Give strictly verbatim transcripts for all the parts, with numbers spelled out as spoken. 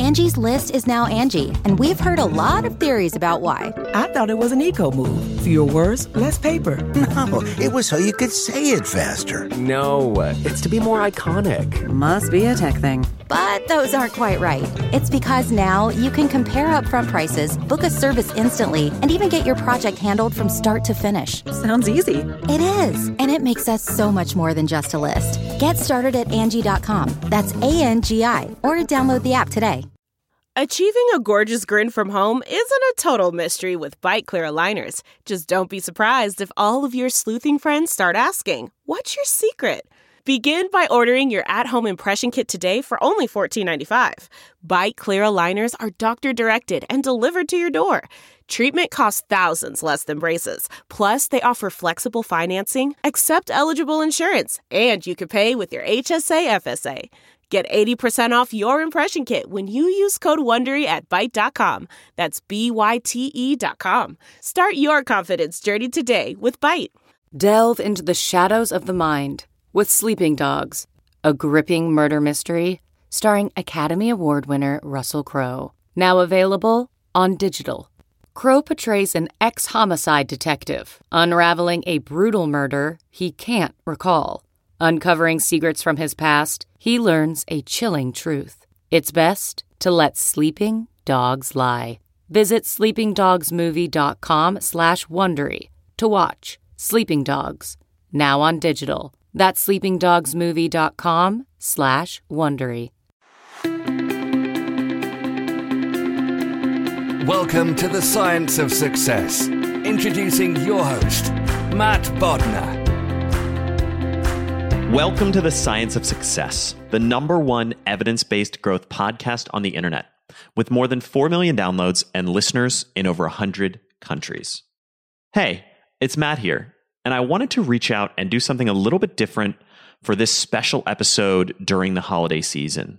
Angie's List is now Angie, and we've heard a lot of theories about why. I thought it was an eco move. Fewer words, less paper. No, it was so you could say it faster. No, it's to be more iconic. Must be a tech thing. But those aren't quite right. It's because now you can compare upfront prices, book a service instantly, and even get your project handled from start to finish. Sounds easy. It is, and it makes us so much more than just a list. Get started at Angie dot com. That's A N G I, or download the app today. Achieving a gorgeous grin from home isn't a total mystery with Byte Clear aligners. Just don't be surprised if all of your sleuthing friends start asking, "What's your secret?" Begin by ordering your at-home impression kit today for only fourteen ninety-five. Byte Clear aligners are doctor-directed and delivered to your door. Treatment costs thousands less than braces. Plus, they offer flexible financing, accept eligible insurance, and you can pay with your H S A F S A. Get eighty percent off your impression kit when you use code WONDERY at byte dot com. That's B Y T E dot com. Start your confidence journey today with Byte. Delve into the shadows of the mind with Sleeping Dogs, a gripping murder mystery starring Academy Award winner Russell Crowe. Now available on digital. Crowe portrays an ex-homicide detective unraveling a brutal murder he can't recall. Uncovering secrets from his past, he learns a chilling truth. It's best to let sleeping dogs lie. Visit sleepingdogsmovie.com slash Wondery to watch Sleeping Dogs, now on digital. That's sleepingdogsmovie.com slash Wondery. Welcome to the Science of Success. Introducing your host, Matt Bodnar. Welcome to the Science of Success, the number one evidence-based growth podcast on the internet, with more than four million downloads and listeners in over one hundred countries. Hey, it's Matt here, and I wanted to reach out and do something a little bit different for this special episode during the holiday season.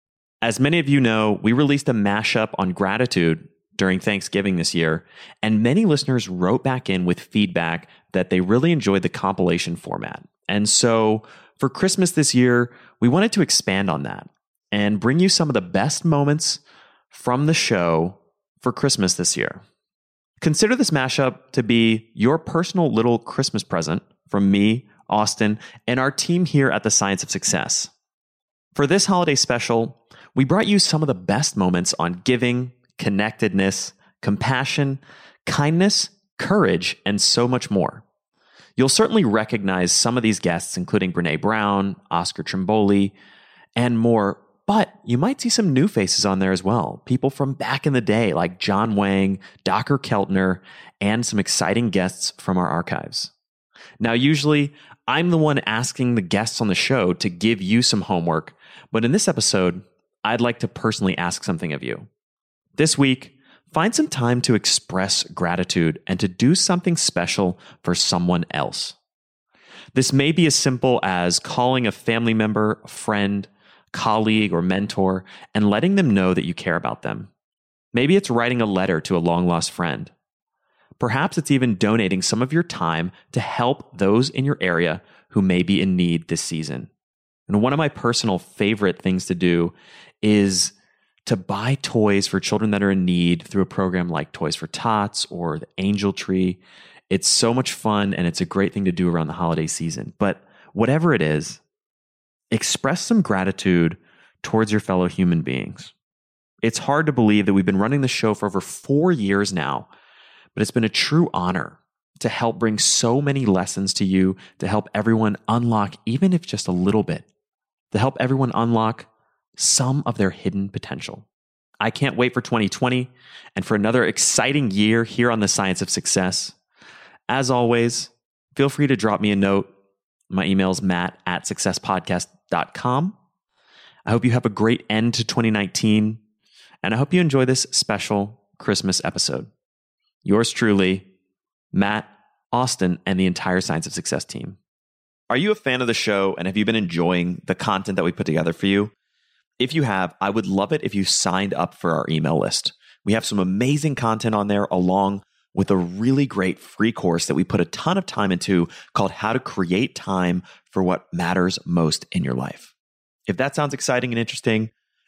As many of you know, we released a mashup on gratitude during Thanksgiving this year, and many listeners wrote back in with feedback that they really enjoyed the compilation format. And so for Christmas this year, we wanted to expand on that and bring you some of the best moments from the show for Christmas this year. Consider this mashup to be your personal little Christmas present from me, Austin, and our team here at the Science of Success. For this holiday special, we brought you some of the best moments on giving, connectedness, compassion, kindness, courage, and so much more. You'll certainly recognize some of these guests, including Brené Brown, Oscar Trimboli, and more, but you might see some new faces on there as well. People from back in the day like John Wang, Doctor Keltner, and some exciting guests from our archives. Now, usually, I'm the one asking the guests on the show to give you some homework, but in this episode, I'd like to personally ask something of you. This week, find some time to express gratitude and to do something special for someone else. This may be as simple as calling a family member, a friend, colleague, or mentor and letting them know that you care about them. Maybe it's writing a letter to a long-lost friend. Perhaps it's even donating some of your time to help those in your area who may be in need this season. And one of my personal favorite things to do is to buy toys for children that are in need through a program like Toys for Tots or the Angel Tree. It's so much fun and it's a great thing to do around the holiday season. But whatever it is, express some gratitude towards your fellow human beings. It's hard to believe that we've been running the show for over four years now, but it's been a true honor to help bring so many lessons to you, to help everyone unlock, even if just a little bit, to help everyone unlock some of their hidden potential. I can't wait for twenty twenty and for another exciting year here on the Science of Success. As always, feel free to drop me a note. My email is matt at successpodcast dot com. I hope you have a great end to twenty nineteen, and I hope you enjoy this special Christmas episode. Yours truly, Matt, Austin, and the entire Science of Success team. Are you a fan of the show, and have you been enjoying the content that we put together for you? If you have, I would love it if you signed up for our email list. We have some amazing content on there along with a really great free course that we put a ton of time into called How to Create Time for What Matters Most in Your Life. If that sounds exciting and interesting,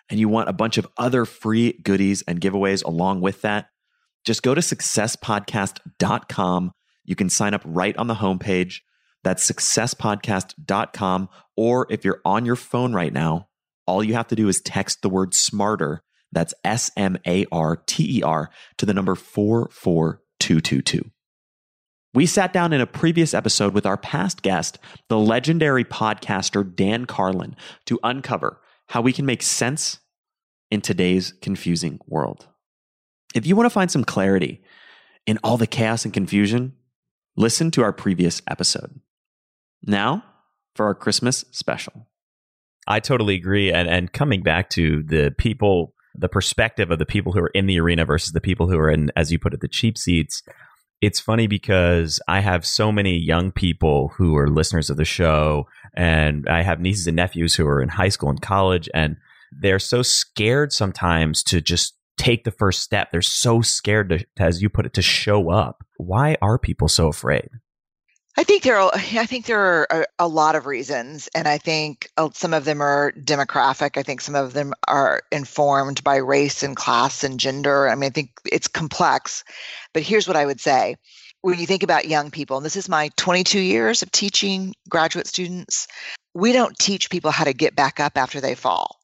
and you want a bunch of other free goodies and giveaways along with that, just go to success podcast dot com. You can sign up right on the homepage. That's success podcast dot com. Or if you're on your phone right now, all you have to do is text the word SMARTER, that's S M A R T E R, to the number four four two two two. We sat down in a previous episode with our past guest, the legendary podcaster Dan Carlin, to uncover how we can make sense in today's confusing world. If you want to find some clarity in all the chaos and confusion, listen to our previous episode. Now, for our Christmas special. I totally agree. And and coming back to the people, the perspective of the people who are in the arena versus the people who are in, as you put it, the cheap seats. It's funny because I have so many young people who are listeners of the show, and I have nieces and nephews who are in high school and college, and they're so scared sometimes to just take the first step. They're so scared to, as you put it, to show up. Why are people so afraid? I think there are. I think there are a, a lot of reasons, and I think some of them are demographic. I think some of them are informed by race and class and gender. I mean, I think it's complex. But here's what I would say: when you think about young people, and this is my twenty-two years of teaching graduate students, we don't teach people how to get back up after they fall,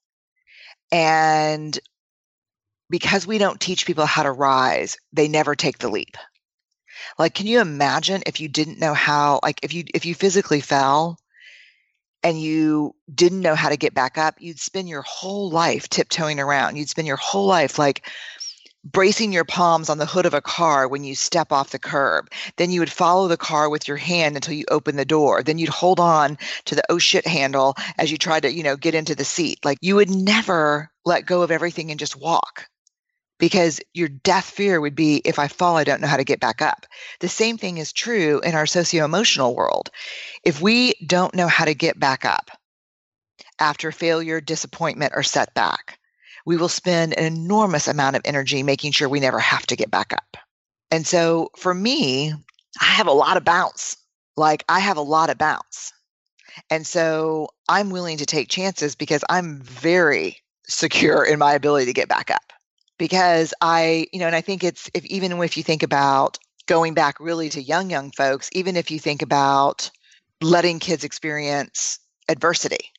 and because we don't teach people how to rise, they never take the leap. Like, can you imagine if you didn't know how, like if you if you physically fell and you didn't know how to get back up, you'd spend your whole life tiptoeing around. You'd spend your whole life like bracing your palms on the hood of a car when you step off the curb. Then you would follow the car with your hand until you open the door. Then you'd hold on to the oh shit handle as you try to, you know, get into the seat. Like, you would never let go of everything and just walk. Because your death fear would be, if I fall, I don't know how to get back up. The same thing is true in our socio-emotional world. If we don't know how to get back up after failure, disappointment, or setback, we will spend an enormous amount of energy making sure we never have to get back up. And so for me, I have a lot of bounce. Like, I have a lot of bounce. And so I'm willing to take chances because I'm very secure in my ability to get back up. Because I, you know, and I think it's, if even if you think about going back really to young, young folks, even if you think about letting kids experience adversity.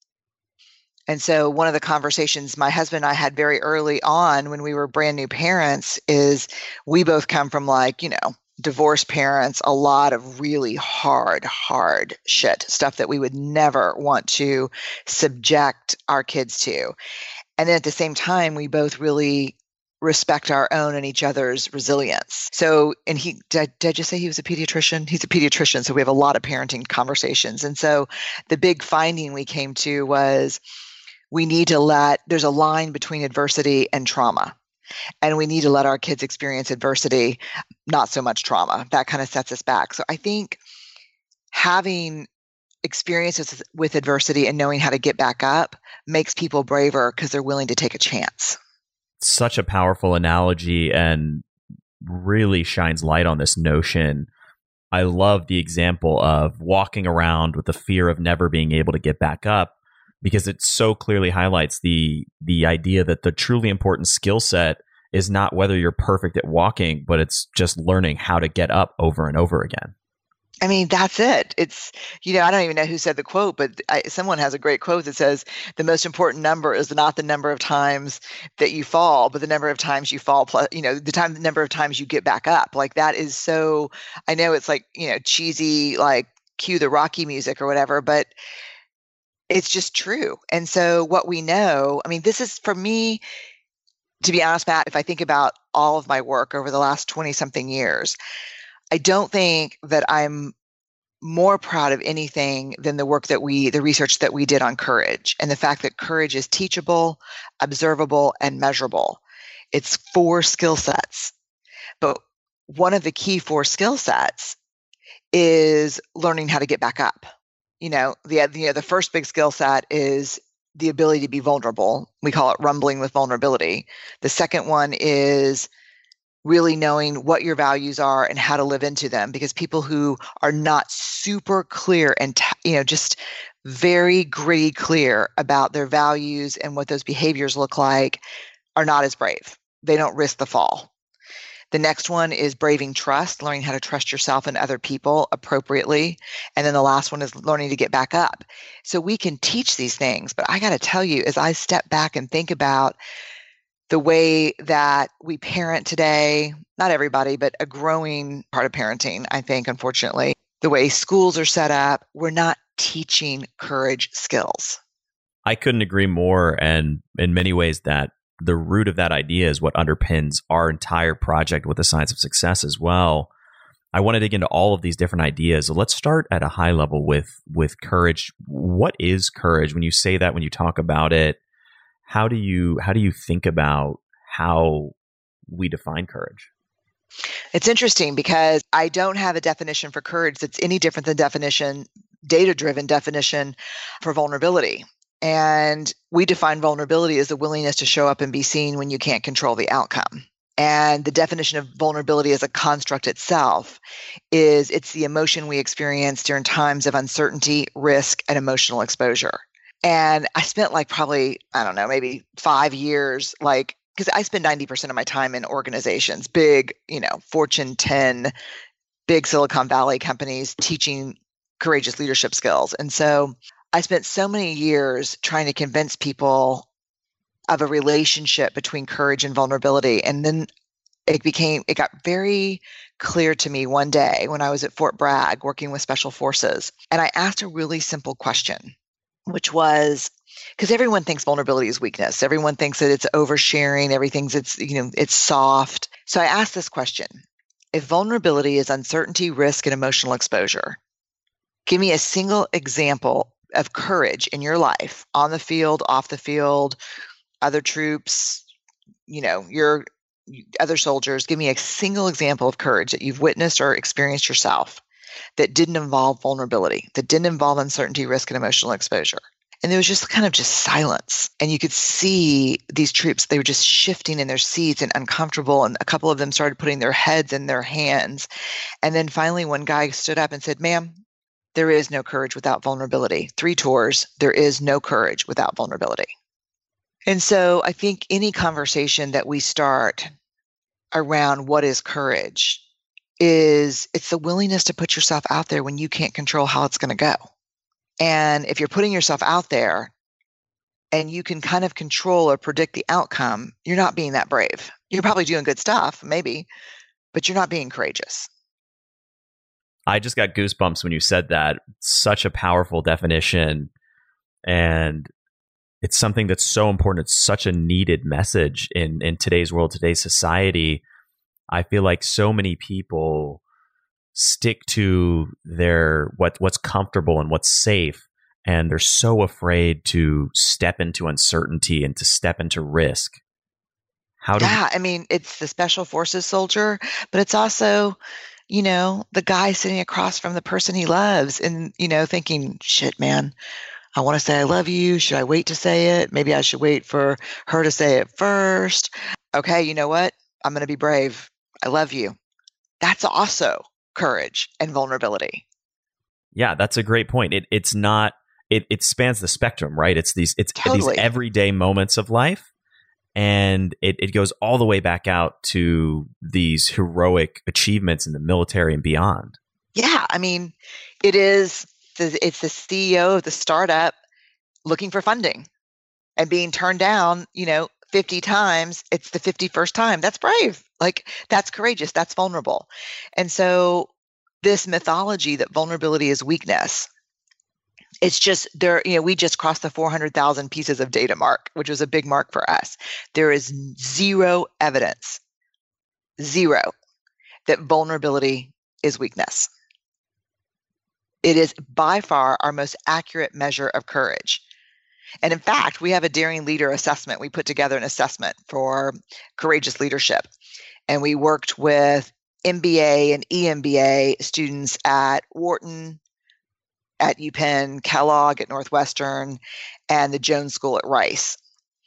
And so one of the conversations my husband and I had very early on when we were brand new parents is we both come from, like, you know, divorced parents, a lot of really hard, hard shit, stuff that we would never want to subject our kids to. And then at the same time, we both really respect our own and each other's resilience. So, and he, did, did I just say he was a pediatrician? He's a pediatrician. So we have a lot of parenting conversations. And so the big finding we came to was we need to let, there's a line between adversity and trauma. And we need to let our kids experience adversity, not so much trauma. That kind of sets us back. So I think having experiences with adversity and knowing how to get back up makes people braver because they're willing to take a chance. Such a powerful analogy and really shines light on this notion. I love the example of walking around with the fear of never being able to get back up, because it so clearly highlights the the idea that the truly important skill set is not whether you're perfect at walking, but it's just learning how to get up over and over again. I mean, that's it. It's, you know, I don't even know who said the quote, but I, someone has a great quote that says, the most important number is not the number of times that you fall, but the number of times you fall, plus, you know, the time, the number of times you get back up. Like, that is so, I know it's like, you know, cheesy, like cue the Rocky music or whatever, but it's just true. And so what we know, I mean, this is, for me, to be honest, Matt, if I think about all of my work over the last twenty something years, I don't think that I'm more proud of anything than the work that we, the research that we did on courage, and the fact that courage is teachable, observable, and measurable. It's four skill sets. But one of the key four skill sets is learning how to get back up. You know, the, you know, the first big skill set is the ability to be vulnerable. We call it rumbling with vulnerability. The second one is really knowing what your values are and how to live into them, because people who are not super clear and, you know, just very gritty clear about their values and what those behaviors look like are not as brave. They don't risk the fall. The next one is braving trust, learning how to trust yourself and other people appropriately. And then the last one is learning to get back up. So we can teach these things, but I got to tell you, as I step back and think about the way that we parent today, not everybody, but a growing part of parenting, I think, unfortunately, the way schools are set up, we're not teaching courage skills. I couldn't agree more. And in many ways, that the root of that idea is what underpins our entire project with the Science of Success as well. I want to dig into all of these different ideas. So let's start at a high level with, with courage. What is courage? When you say that, when you talk about it, how do you, how do you think about how we define courage? It's interesting because I don't have a definition for courage that's any different than definition, data-driven definition for vulnerability. And we define vulnerability as the willingness to show up and be seen when you can't control the outcome. And the definition of vulnerability as a construct itself is it's the emotion we experience during times of uncertainty, risk, and emotional exposure. And I spent like probably, I don't know, maybe five years, like, because I spend ninety percent of my time in organizations, big, you know, Fortune ten, big Silicon Valley companies teaching courageous leadership skills. And so I spent so many years trying to convince people of a relationship between courage and vulnerability. And then it became, it got very clear to me one day when I was at Fort Bragg working with Special Forces. And I asked a really simple question, which was, because everyone thinks vulnerability is weakness. Everyone thinks that it's oversharing. Everything's, it's, you know, it's soft. So I asked this question: if vulnerability is uncertainty, risk, and emotional exposure, give me a single example of courage in your life, on the field, off the field, other troops, you know, your other soldiers. Give me a single example of courage that you've witnessed or experienced yourself that didn't involve vulnerability, that didn't involve uncertainty, risk, and emotional exposure. And there was just kind of just silence. And you could see these troops, they were just shifting in their seats and uncomfortable. And a couple of them started putting their heads in their hands. And then finally, one guy stood up and said, "Ma'am, there is no courage without vulnerability. Three tours, there is no courage without vulnerability." And so I think any conversation that we start around what is courage is it's the willingness to put yourself out there when you can't control how it's going to go. And if you're putting yourself out there and you can kind of control or predict the outcome, you're not being that brave. You're probably doing good stuff, maybe, but you're not being courageous. I just got goosebumps when you said that. Such a powerful definition. And it's something that's so important. It's such a needed message in, in today's world, today's society. I feel like so many people stick to their what what's comfortable and what's safe, and they're so afraid to step into uncertainty and to step into risk. How do yeah, we- I mean, it's the Special Forces soldier, but it's also, you know, the guy sitting across from the person he loves and, you know, thinking, shit, man, I want to say I love you. Should I wait to say it? Maybe I should wait for her to say it first. Okay, you know what? I'm going to be brave. I love you. That's also courage and vulnerability. Yeah, that's a great point. It it's not it it spans the spectrum, right? It's these it's Totally. these everyday moments of life, and it, it goes all the way back out to these heroic achievements in the military and beyond. Yeah, I mean, it is the, it's the C E O of the startup looking for funding and being turned down, you know, fifty times. It's the fifty-first time. That's brave. Like, that's courageous. That's vulnerable. And so this mythology that vulnerability is weakness, it's just there, you know, we just crossed the four hundred thousand pieces of data mark, which was a big mark for us. There is zero evidence, zero, that vulnerability is weakness. It is by far our most accurate measure of courage. And in fact, we have a Daring Leader assessment. We put together an assessment for courageous leadership. And we worked with M B A and E M B A students at Wharton, at UPenn, Kellogg at Northwestern, and the Jones School at Rice.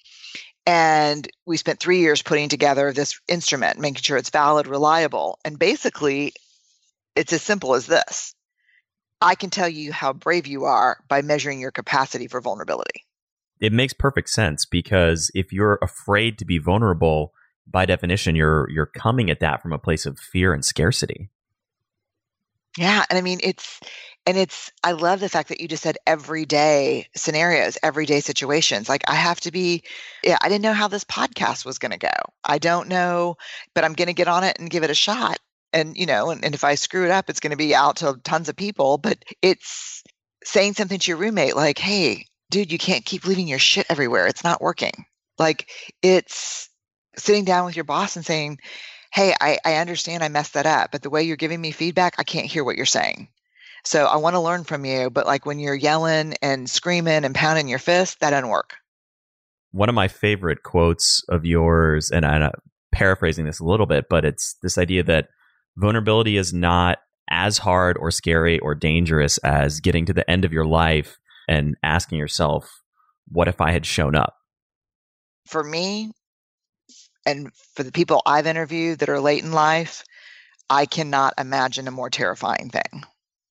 And we spent three years putting together this instrument, making sure it's valid, reliable. And basically, it's as simple as this. I can tell you how brave you are by measuring your capacity for vulnerability. It makes perfect sense, because if you're afraid to be vulnerable, by definition, you're you're coming at that from a place of fear and scarcity. Yeah. And I mean, it's, and it's, I love the fact that you just said everyday scenarios, everyday situations. Like I have to be, yeah, I didn't know how this podcast was going to go. I don't know, but I'm going to get on it and give it a shot. And, you know, and, and if I screw it up, it's going to be out to tons of people. But it's saying something to your roommate like, hey, dude, you can't keep leaving your shit everywhere. It's not working. Like it's sitting down with your boss and saying, hey, I, I understand I messed that up, but the way you're giving me feedback, I can't hear what you're saying. So I want to learn from you. But like when you're yelling and screaming and pounding your fist, that doesn't work. One of my favorite quotes of yours, and I'm paraphrasing this a little bit, but it's this idea that vulnerability is not as hard or scary or dangerous as getting to the end of your life and asking yourself, what if I had shown up? For me, and for the people I've interviewed that are late in life, I cannot imagine a more terrifying thing.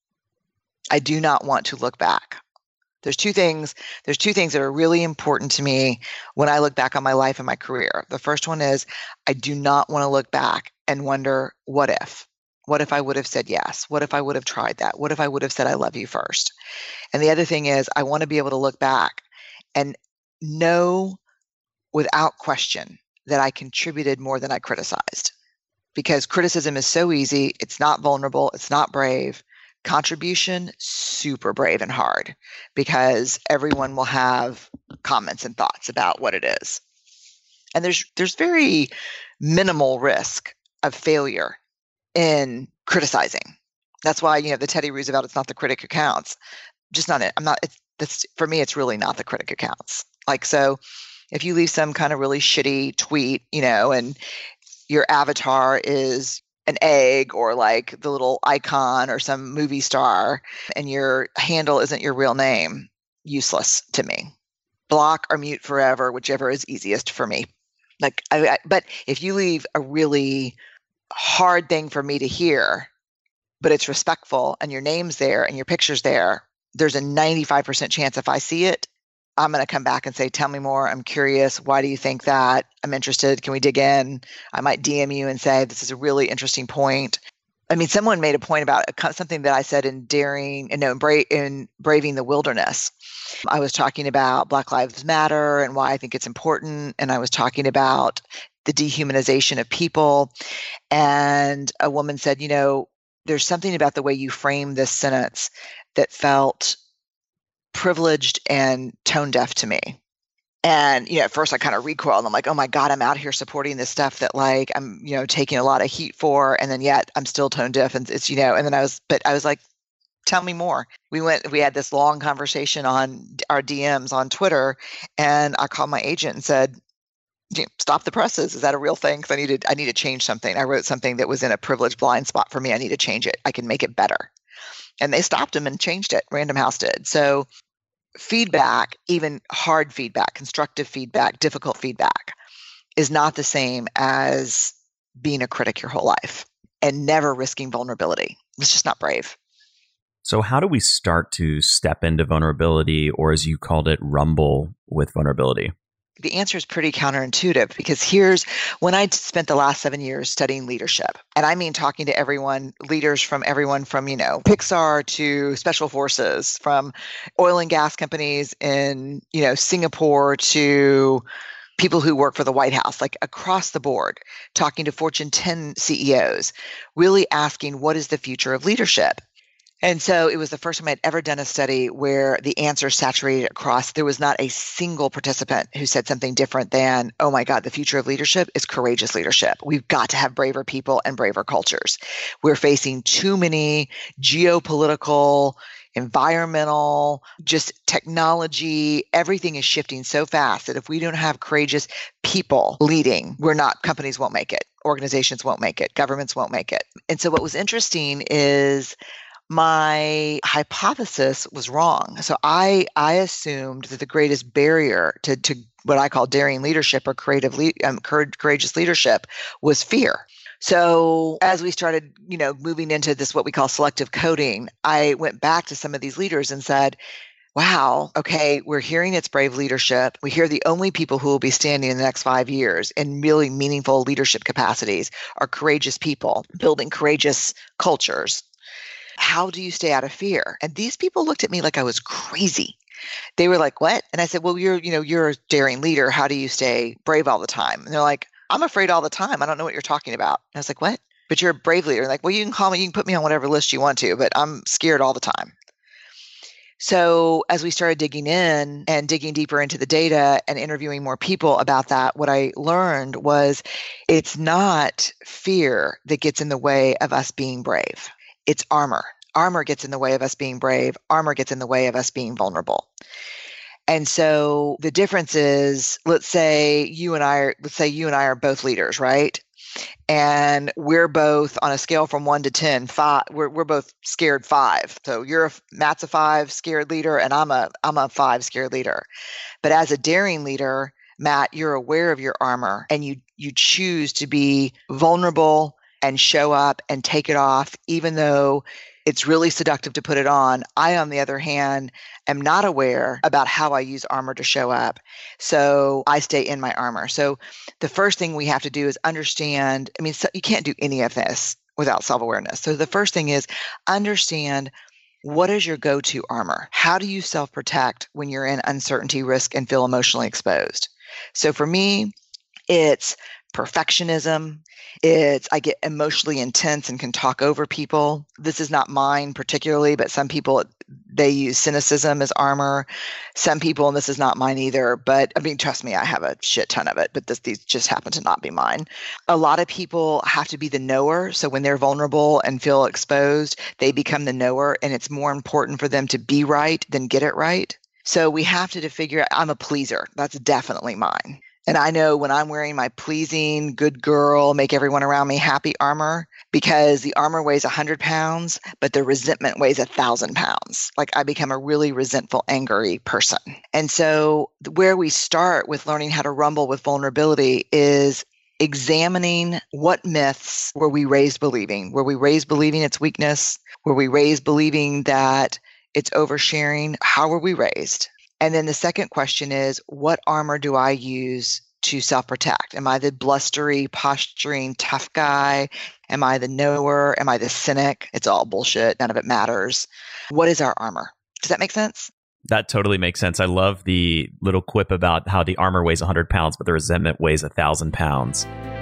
I do not want to look back. There's two things, there's two things that are really important to me when I look back on my life and my career. The first one is I do not want to look back and wonder, what if? What if I would have said yes? What if I would have tried that? What if I would have said I love you first? And the other thing is I want to be able to look back and know without question that I contributed more than I criticized. Because criticism is so easy. It's not vulnerable. It's not brave. Contribution, super brave and hard, because everyone will have comments and thoughts about what it is. And there's there's very minimal risk of failure in criticizing. That's why, you know, the Teddy Roosevelt, it's not the critic who counts. Just not it. I'm not, it's, that's, for me, it's really not the critic who counts. Like, so if you leave some kind of really shitty tweet, you know, and your avatar is an egg or like the little icon or some movie star and your handle isn't your real name, useless to me. Block or mute forever, whichever is easiest for me. Like, I, I, but if you leave a really hard thing for me to hear, but it's respectful and your name's there and your picture's there, there's a ninety-five percent chance if I see it, I'm going to come back and say, tell me more. I'm curious. Why do you think that? I'm interested. Can we dig in? I might D M you and say, this is a really interesting point. I mean, someone made a point about something that I said in Daring, no, in, Bra- in Braving the Wilderness. I was talking about Black Lives Matter and why I think it's important. And I was talking about the dehumanization of people. And a woman said, you know, there's something about the way you frame this sentence that felt privileged and tone deaf to me. And, you know, at first I kind of recoiled. I'm like, oh my God, I'm out here supporting this stuff that like I'm, you know, taking a lot of heat for. And then yet I'm still tone deaf. And it's, you know, and then I was, but I was like, tell me more. We went, we had this long conversation on our D Ms on Twitter. And I called my agent and said, stop the presses. Is that a real thing? Because I needed, I need to change something. I wrote something that was in a privileged blind spot for me. I need to change it. I can make it better. And they stopped him and changed it. Random House did. So feedback, even hard feedback, constructive feedback, difficult feedback, is not the same as being a critic your whole life and never risking vulnerability. It's just not brave. So how do we start to step into vulnerability, or as you called it, rumble with vulnerability? The answer is pretty counterintuitive, because here's when I spent the last seven years studying leadership. And I mean, talking to everyone, leaders from everyone from, you know, Pixar to special forces, from oil and gas companies in, you know, Singapore to people who work for the White House, like across the board, talking to Fortune ten C E Os, really asking, what is the future of leadership? And so it was the first time I'd ever done a study where the answer saturated across. There was not a single participant who said something different than, oh my God, the future of leadership is courageous leadership. We've got to have braver people and braver cultures. We're facing too many geopolitical, environmental, just technology. Everything is shifting so fast that if we don't have courageous people leading, we're not, companies won't make it. Organizations won't make it. Governments won't make it. And so what was interesting is my hypothesis was wrong. So I I assumed that the greatest barrier to, to what I call daring leadership or creative le- um, courageous leadership was fear. So as we started, you know, moving into this, what we call selective coding, I went back to some of these leaders and said, wow, okay, we're hearing it's brave leadership. We hear the only people who will be standing in the next five years in really meaningful leadership capacities are courageous people building courageous cultures. How do you stay out of fear? And these people looked at me like I was crazy. They were like, what? And I said, well, you're, you know, you're a daring leader. How do you stay brave all the time? And they're like, I'm afraid all the time. I don't know what you're talking about. And I was like, what? But you're a brave leader. Like, well, you can call me, you can put me on whatever list you want to, but I'm scared all the time. So as we started digging in and digging deeper into the data and interviewing more people about that, what I learned was it's not fear that gets in the way of us being brave. It's armor. Armor gets in the way of us being brave. Armor gets in the way of us being vulnerable. And so the difference is, let's say you and I are, let's say you and I are both leaders, right? And we're both on a scale from one to ten, five, we're, we're both scared five. So you're a, Matt's a five scared leader and I'm a, I'm a five scared leader. But as a daring leader, Matt, you're aware of your armor and you, you choose to be vulnerable and show up and take it off, even though it's really seductive to put it on. I, on the other hand, am not aware about how I use armor to show up. So I stay in my armor. So the first thing we have to do is understand, I mean, so you can't do any of this without self-awareness. So the first thing is understand, what is your go-to armor? How do you self-protect when you're in uncertainty, risk, and feel emotionally exposed? So for me, it's perfectionism. It's, I get emotionally intense and can talk over people. This is not mine particularly, but some people, they use cynicism as armor. Some people, and this is not mine either, but I mean, trust me, I have a shit ton of it, but this, these just happen to not be mine. A lot of people have to be the knower. So when they're vulnerable and feel exposed, they become the knower, and it's more important for them to be right than get it right. So we have to, to figure out, I'm a pleaser. That's definitely mine. And I know when I'm wearing my pleasing, good girl, make everyone around me happy armor, because the armor weighs one hundred pounds, but the resentment weighs one thousand pounds. Like I become a really resentful, angry person. And so where we start with learning how to rumble with vulnerability is examining what myths were we raised believing. Were we raised believing it's weakness? Were we raised believing that it's oversharing? How were we raised? And then the second question is, what armor do I use to self-protect? Am I the blustery, posturing, tough guy? Am I the knower? Am I the cynic? It's all bullshit. None of it matters. What is our armor? Does that make sense? That totally makes sense. I love the little quip about how the armor weighs one hundred pounds, but the resentment weighs one thousand pounds.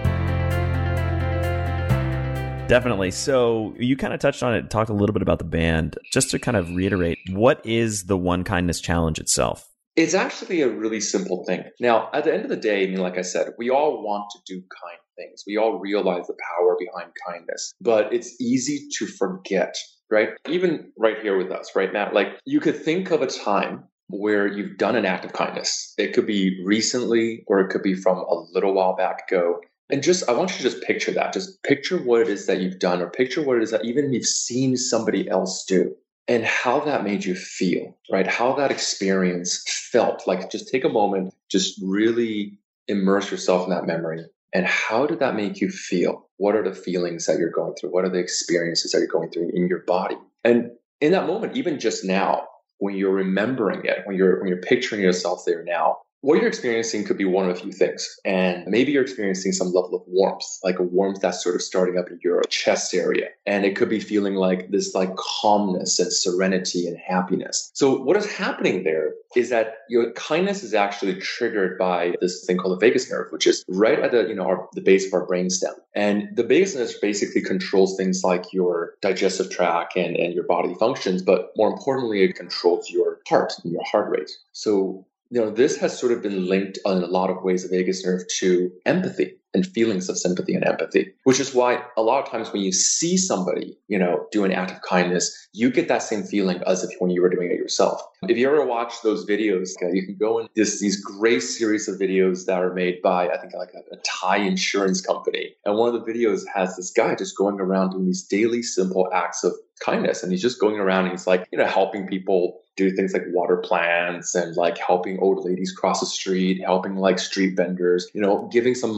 Definitely. So you kind of touched on it, talked a little bit about the band. Just to kind of reiterate, what is the One Kindness Challenge itself? It's actually a really simple thing. Now, at the end of the day, I mean, like I said, we all want to do kind things. We all realize the power behind kindness, but it's easy to forget, right? Even right here with us, right, Matt? Like you could think of a time where you've done an act of kindness. It could be recently, or it could be from a little while back ago. And just, I want you to just picture that. Just picture what it is that you've done, or picture what it is that even you've seen somebody else do, and how that made you feel, right? How that experience felt. Like just take a moment, just really immerse yourself in that memory. And how did that make you feel? What are the feelings that you're going through? What are the experiences that you're going through in your body? And in that moment, even just now, when you're remembering it, when you're when you're picturing yourself there now, what you're experiencing could be one of a few things. And maybe you're experiencing some level of warmth, like a warmth that's sort of starting up in your chest area. And it could be feeling like this like calmness and serenity and happiness. So what is happening there is that your kindness is actually triggered by this thing called the vagus nerve, which is right at the, you know, our, the base of our brainstem. And the vagus nerve basically controls things like your digestive tract and, and your bodily functions, but more importantly, it controls your heart and your heart rate. So you know, this has sort of been linked in a lot of ways, the vagus nerve, to empathy and feelings of sympathy and empathy, which is why a lot of times when you see somebody, you know, do an act of kindness, you get that same feeling as if when you were doing it yourself. If you ever watch those videos, you can go in this, these great series of videos that are made by, I think, like a, a Thai insurance company. And one of the videos has this guy just going around doing these daily simple acts of kindness. And he's just going around and he's like, you know, helping people do things like water plants and like helping old ladies cross the street, helping like street vendors, you know, giving some money away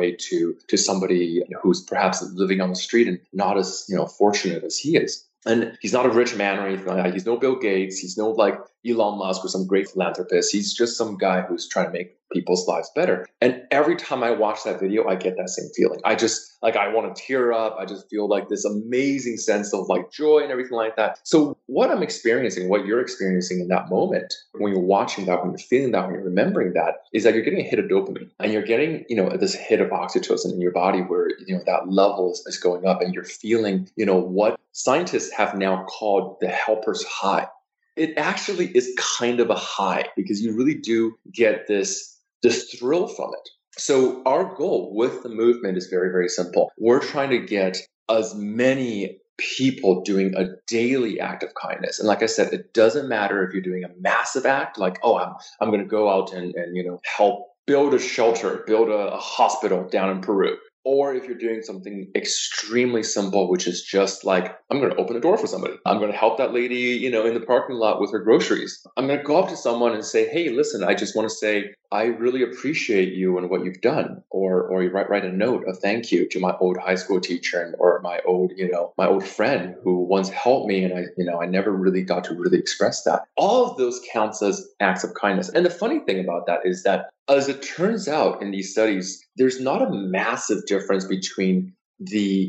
way to to somebody who's perhaps living on the street and not as, you know, fortunate as he is. And he's not a rich man or anything like that. He's no Bill Gates. He's no like Elon Musk or some great philanthropist. He's just some guy who's trying to make people's lives better. And every time I watch that video, I get that same feeling. I just like, I want to tear up. I just feel like this amazing sense of like joy and everything like that. So what I'm experiencing, what you're experiencing in that moment, when you're watching that, when you're feeling that, when you're remembering that, is that you're getting a hit of dopamine and you're getting, you know, this hit of oxytocin in your body where, you know, that level is, is going up and you're feeling, you know, what scientists have now called the helper's high. It actually is kind of a high because you really do get this, this thrill from it. So our goal with the movement is very, very simple. We're trying to get as many people doing a daily act of kindness. And like I said, it doesn't matter if you're doing a massive act, like, oh, I'm I'm going to go out and, and, you know, help build a shelter, build a, a hospital down in Peru. Or if you're doing something extremely simple, which is just like, I'm going to open a door for somebody. I'm going to help that lady, you know, in the parking lot with her groceries. I'm going to go up to someone and say, hey, listen, I just want to say, I really appreciate you and what you've done. Or or you write, write a note of thank you to my old high school teacher or my old, you know, my old friend who once helped me. And I, you know, I never really got to really express that. All of those counts as acts of kindness. And the funny thing about that is that as it turns out in these studies, there's not a massive difference between the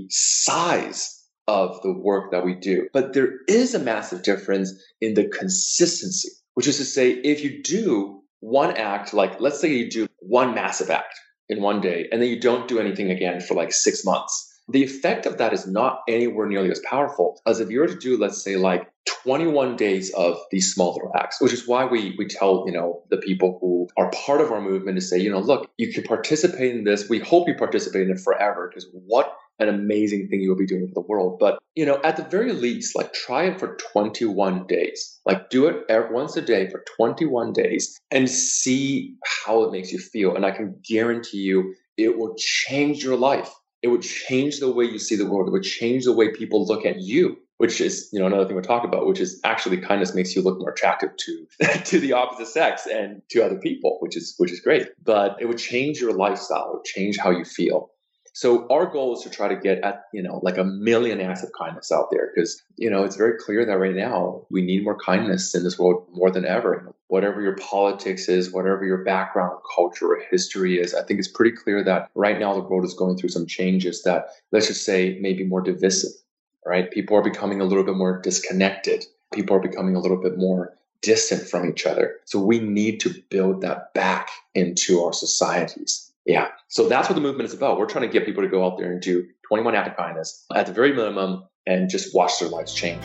size of the work that we do, but there is a massive difference in the consistency, which is to say, if you do one act, like let's say you do one massive act in one day, and then you don't do anything again for like six months, the effect of that is not anywhere nearly as powerful as if you were to do, let's say, like twenty-one days of these small little acts, which is why we we tell, you know, the people who are part of our movement to say, you know, look, you can participate in this. We hope you participate in it forever, because what an amazing thing you will be doing for the world. But, you know, at the very least, like try it for twenty-one days. Like do it every, once a day for twenty-one days and see how it makes you feel. And I can guarantee you it will change your life. It would change the way you see the world. It would change the way people look at you, which is, you know, another thing we'll talk about, which is actually kindness makes you look more attractive to to the opposite sex and to other people, which is which is great. But it would change your lifestyle. It would change how you feel. So our goal is to try to get at, you know, like a million acts of kindness out there, because, you know, it's very clear that right now we need more kindness in this world more than ever. Whatever your politics is, whatever your background or culture or history is, I think it's pretty clear that right now the world is going through some changes that, let's just say, maybe more divisive, right? People are becoming a little bit more disconnected. People are becoming a little bit more distant from each other. So we need to build that back into our societies. Yeah. So that's what the movement is about. We're trying to get people to go out there and do twenty-one acts of kindness at the very minimum and just watch their lives change.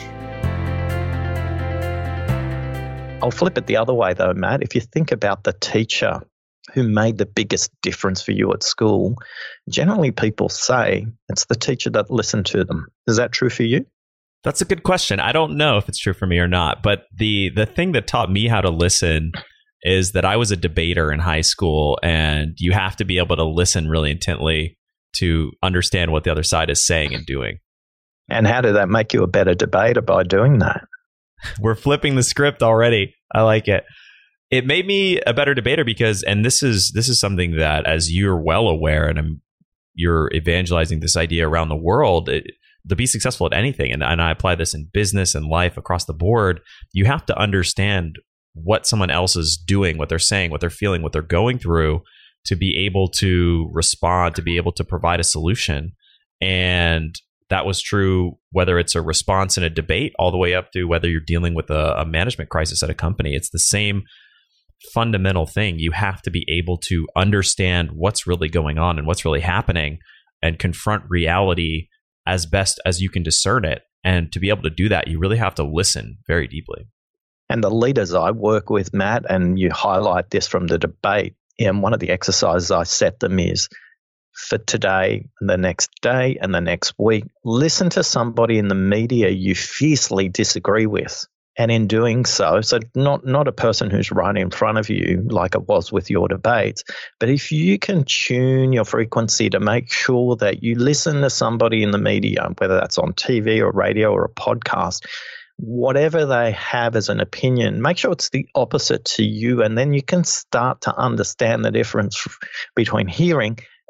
I'll flip it the other way though, Matt. If you think about the teacher who made the biggest difference for you at school, generally people say it's the teacher that listened to them. Is that true for you? That's a good question. I don't know if it's true for me or not, but the the thing that taught me how to listen is that I was a debater in high school, and you have to be able to listen really intently to understand what the other side is saying and doing. And how did that make you a better debater by doing that? We're flipping the script already. I like it. It made me a better debater because, and this is this is something that, as you're well aware, and I'm, you're evangelizing this idea around the world, it, to be successful at anything, and, and I apply this in business and life across the board, you have to understand what someone else is doing, what they're saying, what they're feeling, what they're going through, to be able to respond, to be able to provide a solution. And that was true whether it's a response in a debate all the way up to whether you're dealing with a, a management crisis at a company. It's the same fundamental thing. You have to be able to understand what's really going on and what's really happening and confront reality as best as you can discern it. And to be able to do that, you really have to listen very deeply. And the leaders I work with, Matt, and you highlight this from the debate, and one of the exercises I set them is for today and the next day and the next week, listen to somebody in the media you fiercely disagree with. And in doing so, so not, not a person who's right in front of you like it was with your debates, but if you can tune your frequency to make sure that you listen to somebody in the media, whether that's on T V or radio or a podcast, whatever they have as an opinion, make sure it's the opposite to you, and then you can start to understand the difference between hearing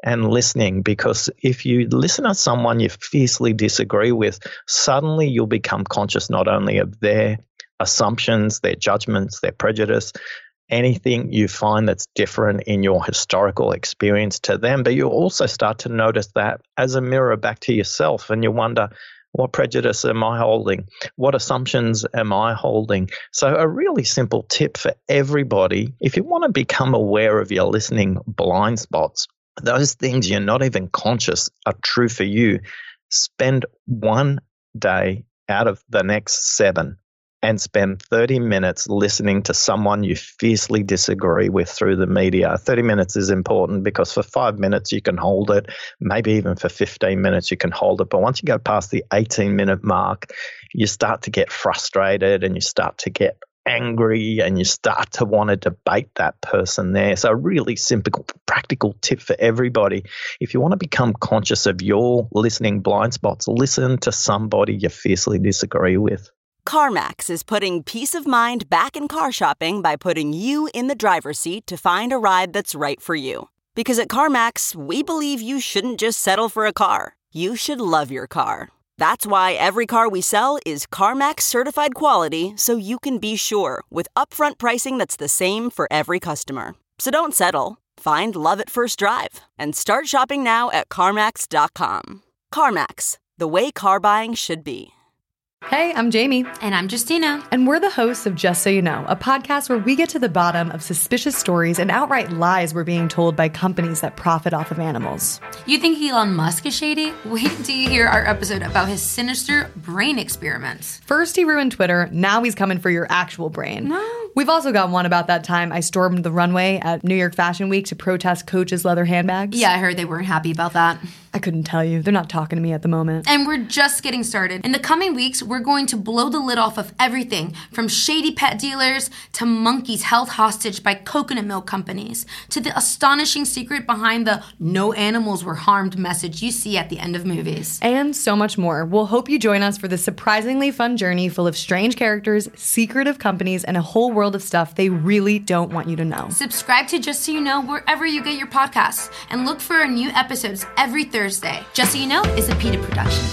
and listening, because if you listen to someone you fiercely disagree with, suddenly you'll become conscious not only of their assumptions, their judgments, their prejudice, anything you find that's different in your historical experience to them, but you also start to notice that as a mirror back to yourself, and you wonder, what prejudice am I holding? What assumptions am I holding? So a really simple tip for everybody, if you want to become aware of your listening blind spots, those things you're not even conscious are true for you, spend one day out of the next seven and spend thirty minutes listening to someone you fiercely disagree with through the media. thirty minutes is important because for five minutes you can hold it, maybe even for fifteen minutes you can hold it. But once you go past the eighteen minute mark, you start to get frustrated and you start to get angry and you start to want to debate that person there. So a really simple, practical tip for everybody. If you want to become conscious of your listening blind spots, listen to somebody you fiercely disagree with. CarMax is putting peace of mind back in car shopping by putting you in the driver's seat to find a ride that's right for you. Because at CarMax, we believe you shouldn't just settle for a car. You should love your car. That's why every car we sell is CarMax certified quality, so you can be sure with upfront pricing that's the same for every customer. So don't settle. Find love at first drive and start shopping now at CarMax dot com. CarMax, the way car buying should be. Hey, I'm Jamie. And I'm Justina. And we're the hosts of Just So You Know, a podcast where we get to the bottom of suspicious stories and outright lies we're being told by companies that profit off of animals. You think Elon Musk is shady? Wait till you hear our episode about his sinister brain experiments. First he ruined Twitter, now he's coming for your actual brain. No. We've also got one about that time I stormed the runway at New York Fashion Week to protest Coach's leather handbags. Yeah, I heard they weren't happy about that. I couldn't tell you. They're not talking to me at the moment. And we're just getting started. In the coming weeks, we're going to blow the lid off of everything from shady pet dealers to monkeys held hostage by coconut milk companies to the astonishing secret behind the no animals were harmed message you see at the end of movies. And so much more. We'll hope you join us for this surprisingly fun journey full of strange characters, secretive companies, and a whole world of stuff they really don't want you to know. Subscribe to Just So You Know wherever you get your podcasts and look for our new episodes every Thursday. Just So You Know is a PETA production.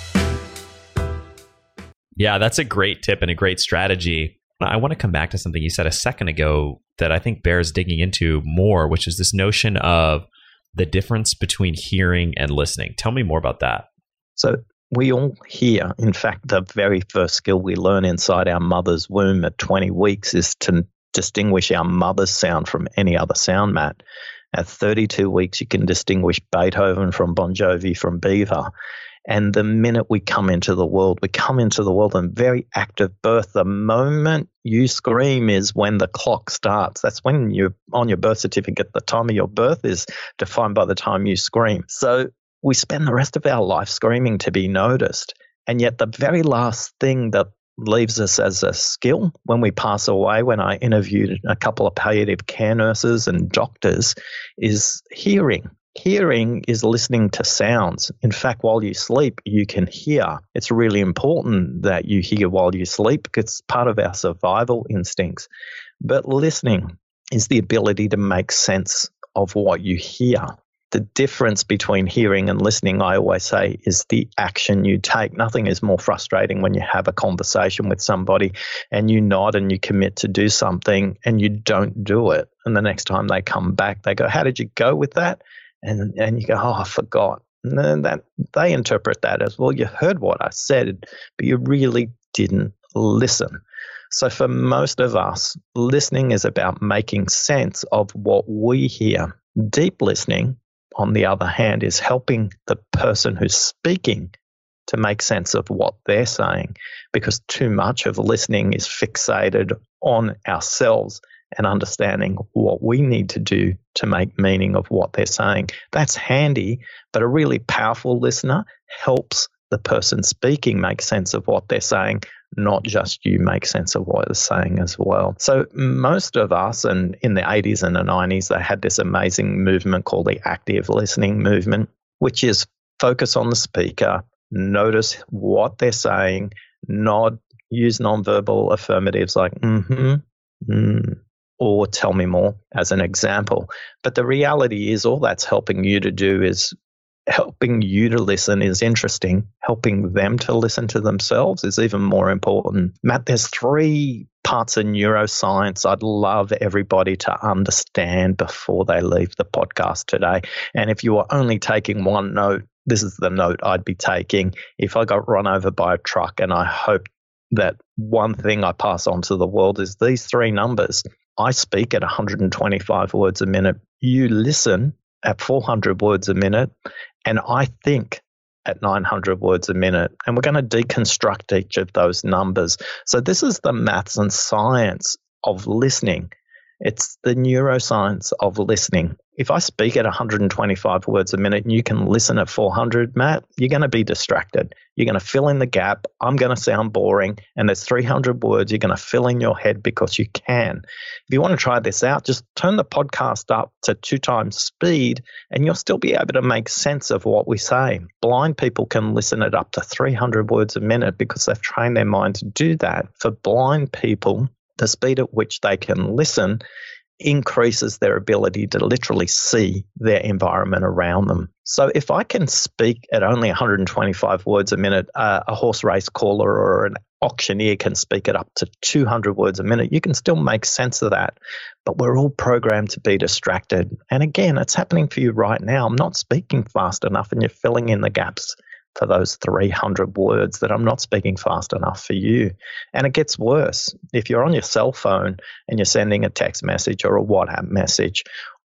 Yeah, that's a great tip and a great strategy. I want to come back to something you said a second ago that I think bears digging into more, which is this notion of the difference between hearing and listening. Tell me more about that. So we all hear. In fact, the very first skill we learn inside our mother's womb at twenty weeks is to distinguish our mother's sound from any other sound, Matt. At thirty-two weeks, you can distinguish Beethoven from Bon Jovi from Beaver. And the minute we come into the world, we come into the world in very active birth. The moment you scream is when the clock starts. That's when you're on your birth certificate. The time of your birth is defined by the time you scream. So we spend the rest of our life screaming to be noticed. And yet the very last thing that leaves us as a skill when we pass away, when I interviewed a couple of palliative care nurses and doctors, is hearing. Hearing is listening to sounds. In fact, while you sleep, you can hear. It's really important that you hear while you sleep because it's part of our survival instincts. But listening is the ability to make sense of what you hear. The difference between hearing and listening, I always say, is the action you take. Nothing is more frustrating when you have a conversation with somebody and you nod and you commit to do something and you don't do it. And the next time they come back, they go, "How did you go with that?" And and you go, "Oh, I forgot." And then that, they interpret that as, "Well, you heard what I said, but you really didn't listen." So for most of us, listening is about making sense of what we hear. Deep listening, on the other hand, is helping the person who's speaking to make sense of what they're saying, because too much of listening is fixated on ourselves and understanding what we need to do to make meaning of what they're saying. That's handy, but a really powerful listener helps the person speaking make sense of what they're saying, not just you make sense of what they're saying as well. So most of us, and in the eighties and the nineties, they had this amazing movement called the active listening movement, which is focus on the speaker, notice what they're saying, nod, use nonverbal affirmatives like mm-hmm, mm, or tell me more as an example. But the reality is all that's helping you to do is helping you to listen is interesting. Helping them to listen to themselves is even more important. Matt, there's three parts of neuroscience I'd love everybody to understand before they leave the podcast today. And if you were only taking one note, this is the note I'd be taking. If I got run over by a truck, and I hope that one thing I pass on to the world is these three numbers. I speak at one hundred twenty-five words a minute. You listen at four hundred words a minute. And I think at nine hundred words a minute. And we're going to deconstruct each of those numbers. So this is the maths and science of listening. It's the neuroscience of listening. If I speak at one hundred twenty-five words a minute and you can listen at four hundred, Matt, you're going to be distracted. You're going to fill in the gap. I'm going to sound boring. And there's three hundred words you're going to fill in your head because you can. If you want to try this out, just turn the podcast up to two times speed and you'll still be able to make sense of what we say. Blind people can listen at up to three hundred words a minute because they've trained their mind to do that. For blind people, the speed at which they can listen increases their ability to literally see their environment around them. So if I can speak at only one hundred twenty-five words a minute, uh, a horse race caller or an auctioneer can speak at up to two hundred words a minute, you can still make sense of that. But we're all programmed to be distracted. And again, it's happening for you right now. I'm not speaking fast enough and you're filling in the gaps for those three hundred words that I'm not speaking fast enough for you. And it gets worse. If you're on your cell phone and you're sending a text message or a WhatsApp message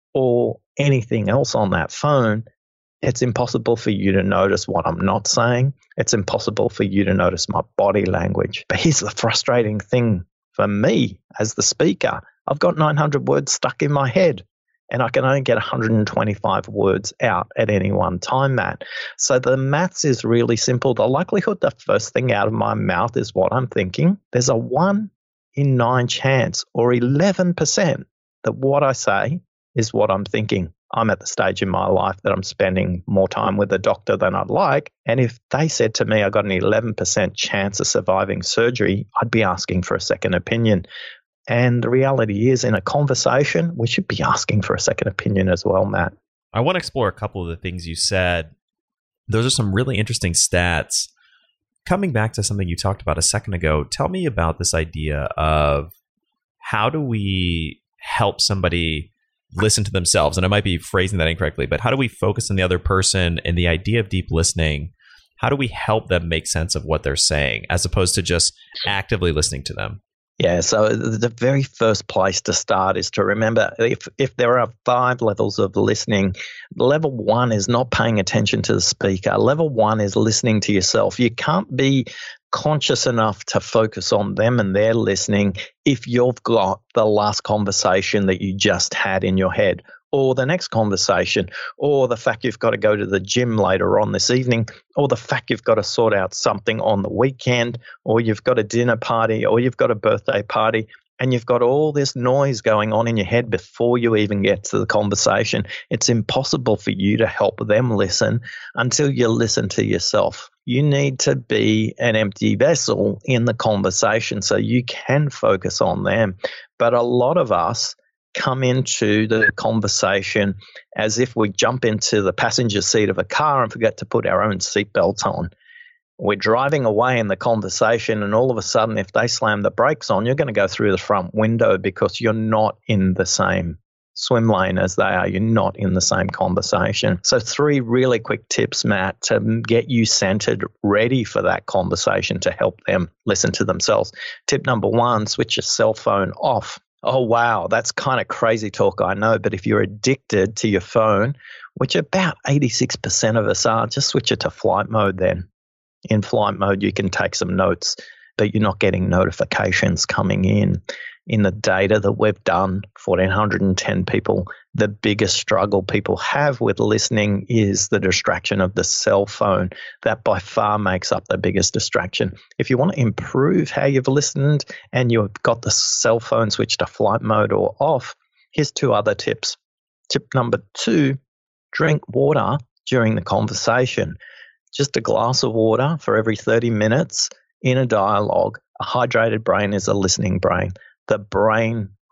or anything else on that phone, it's impossible for you to notice what I'm not saying. It's impossible for you to notice my body language. But here's the frustrating thing for me as the speaker. I've got nine hundred words stuck in my head. And I can only get one hundred twenty-five words out at any one time, Matt. So the maths is really simple. The likelihood the first thing out of my mouth is what I'm thinking. There's a one in nine chance or eleven percent that what I say is what I'm thinking. I'm at the stage in my life that I'm spending more time with a doctor than I'd like. And if they said to me I got an eleven percent chance of surviving surgery, I'd be asking for a second opinion. And the reality is, in a conversation, we should be asking for a second opinion as well, Matt. I want to explore a couple of the things you said. Those are some really interesting stats. Coming back to something you talked about a second ago, tell me about this idea of how do we help somebody listen to themselves? And I might be phrasing that incorrectly, but how do we focus on the other person and the idea of deep listening? How do we help them make sense of what they're saying as opposed to just actively listening to them? Yeah, so the very first place to start is to remember if, if there are five levels of listening, level one is not paying attention to the speaker. Level one is listening to yourself. You can't be conscious enough to focus on them and their listening if you've got the last conversation that you just had in your head, or the next conversation, or the fact you've got to go to the gym later on this evening, or the fact you've got to sort out something on the weekend, or you've got a dinner party, or you've got a birthday party, and you've got all this noise going on in your head before you even get to the conversation. It's impossible for you to help them listen until you listen to yourself. You need to be an empty vessel in the conversation so you can focus on them. But a lot of us come into the conversation as if we jump into the passenger seat of a car and forget to put our own seatbelts on. We're driving away in the conversation, and all of a sudden, if they slam the brakes on, you're going to go through the front window because you're not in the same swim lane as they are. You're not in the same conversation. So three really quick tips, Matt, to get you centered, ready for that conversation to help them listen to themselves. Tip number one, switch your cell phone off. Oh, wow, that's kind of crazy talk, I know. But if you're addicted to your phone, which about eighty-six percent of us are, just switch it to flight mode then. In flight mode, you can take some notes, but you're not getting notifications coming in. In the data that we've done, one thousand four hundred ten people, the biggest struggle people have with listening is the distraction of the cell phone. That by far makes up the biggest distraction. If you want to improve how you've listened and you've got the cell phone switched to flight mode or off, here's two other tips. Tip number two, drink water during the conversation. Just a glass of water for every thirty minutes in a dialogue. A hydrated brain is a listening brain. The brain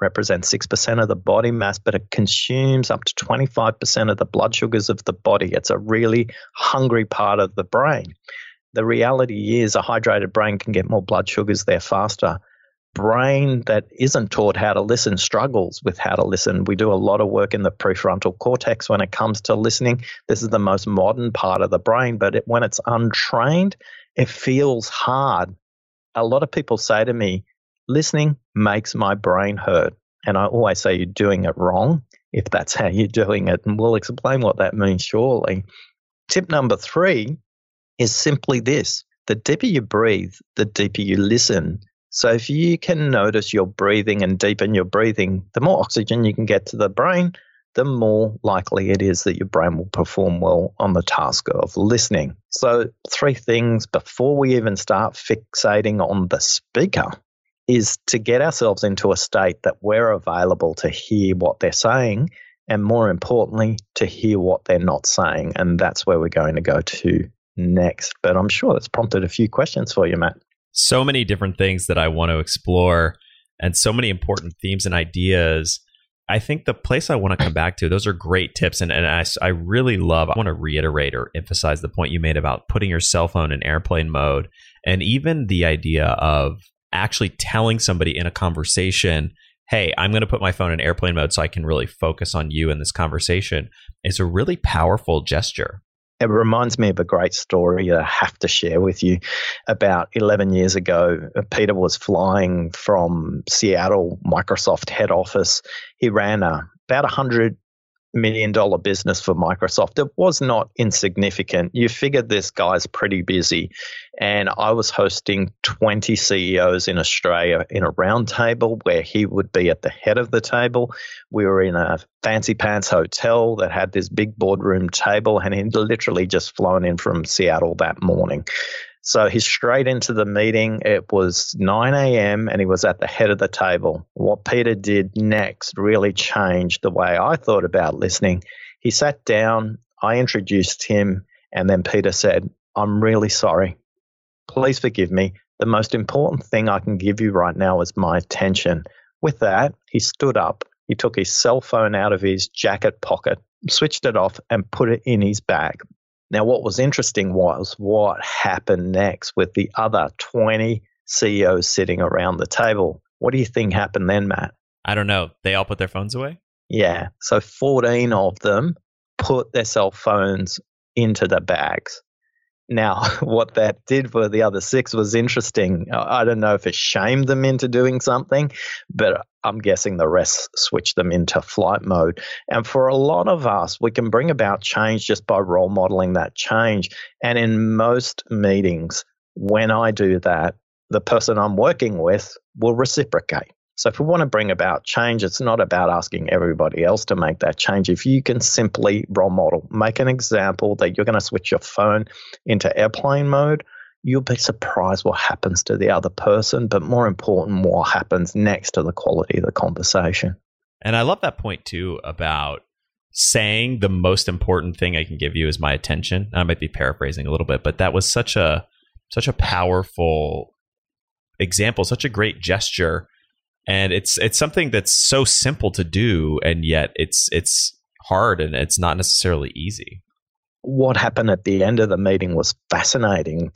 represents six percent of the body mass, but it consumes up to twenty-five percent of the blood sugars of the body. It's a really hungry part of the brain. The reality is a hydrated brain can get more blood sugars there faster. Brain that isn't taught how to listen struggles with how to listen. We do a lot of work in the prefrontal cortex when it comes to listening. This is the most modern part of the brain, but it, when it's untrained, it feels hard. A lot of people say to me, listening makes my brain hurt. And I always say you're doing it wrong if that's how you're doing it. And we'll explain what that means shortly. Tip number three is simply this. The deeper you breathe, the deeper you listen. So if you can notice your breathing and deepen your breathing, the more oxygen you can get to the brain, the more likely it is that your brain will perform well on the task of listening. So three things before we even start fixating on the speaker is to get ourselves into a state that we're available to hear what they're saying, and more importantly, to hear what they're not saying. And that's where we're going to go to next. But I'm sure that's prompted a few questions for you, Matt. So many different things that I want to explore and so many important themes and ideas. I think the place I want to come back to, those are great tips. And, and I, I really love, I want to reiterate or emphasize the point you made about putting your cell phone in airplane mode, and even the idea of actually telling somebody in a conversation, hey, I'm going to put my phone in airplane mode so I can really focus on you in this conversation. It's a really powerful gesture. It reminds me of a great story I have to share with you. About eleven years ago, Peter was flying from Seattle, Microsoft head office. He ran a, about a one hundred million dollars business for Microsoft. It was not insignificant. You figured this guy's pretty busy. And I was hosting twenty C E Os in Australia in a round table where he would be at the head of the table. We were in a fancy pants hotel that had this big boardroom table, and he'd literally just flown in from Seattle that morning. So he's straight into the meeting. It was nine a.m. and he was at the head of the table. What Peter did next really changed the way I thought about listening. He sat down, I introduced him, and then Peter said, I'm really sorry. Please forgive me. The most important thing I can give you right now is my attention. With that, he stood up. He took his cell phone out of his jacket pocket, switched it off, and put it in his bag. Now, what was interesting was what happened next with the other twenty C E Os sitting around the table. What do you think happened then, Matt? I don't know. They all put their phones away? Yeah. So fourteen of them put their cell phones into the bags. Now, what that did for the other six was interesting. I don't know if it shamed them into doing something, but I'm guessing the rest switched them into flight mode. And for a lot of us, we can bring about change just by role modeling that change. And in most meetings, when I do that, the person I'm working with will reciprocate. So if we want to bring about change, it's not about asking everybody else to make that change. If you can simply role model, make an example that you're going to switch your phone into airplane mode, you'll be surprised what happens to the other person, but more important, what happens next to the quality of the conversation. And I love that point too about saying the most important thing I can give you is my attention. I might be paraphrasing a little bit, but that was such a such a powerful example, such a great gesture. And it's it's something that's so simple to do, and yet it's it's hard and it's not necessarily easy. What happened at the end of the meeting was fascinating.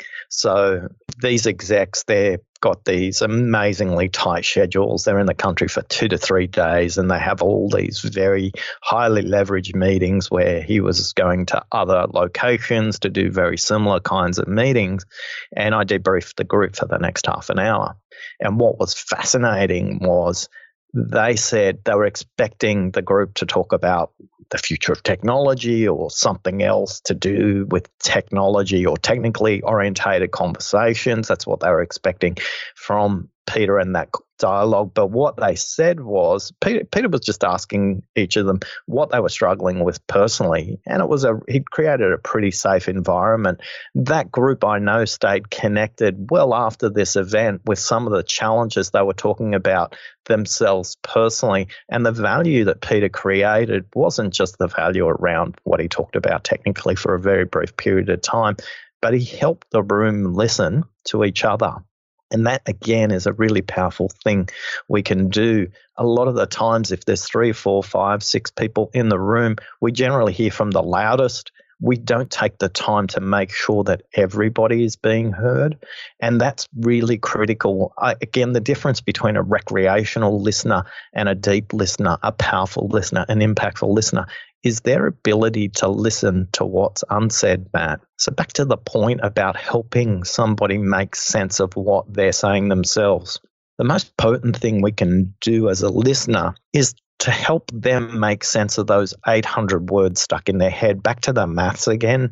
So these execs, they've got these amazingly tight schedules. They're in the country for two to three days, and they have all these very highly leveraged meetings where he was going to other locations to do very similar kinds of meetings. And I debriefed the group for the next half an hour. And what was fascinating was they said they were expecting the group to talk about the future of technology or something else to do with technology or technically orientated conversations. That's what they were expecting from Peter and that dialogue. But what they said was Peter, Peter was just asking each of them what they were struggling with personally. And it was a, he'd created a pretty safe environment. That group, I know, stayed connected well after this event with some of the challenges they were talking about themselves personally. And the value that Peter created wasn't just the value around what he talked about technically for a very brief period of time, but he helped the room listen to each other. And that, again, is a really powerful thing we can do. A lot of the times, if there's three, four, five, six people in the room, we generally hear from the loudest. We don't take the time to make sure that everybody is being heard. And that's really critical. I, again, the difference between a recreational listener and a deep listener, a powerful listener, an impactful listener, is their ability to listen to what's unsaid, Matt. So back to the point about helping somebody make sense of what they're saying themselves. The most potent thing we can do as a listener is to help them make sense of those eight hundred words stuck in their head. Back to the maths again.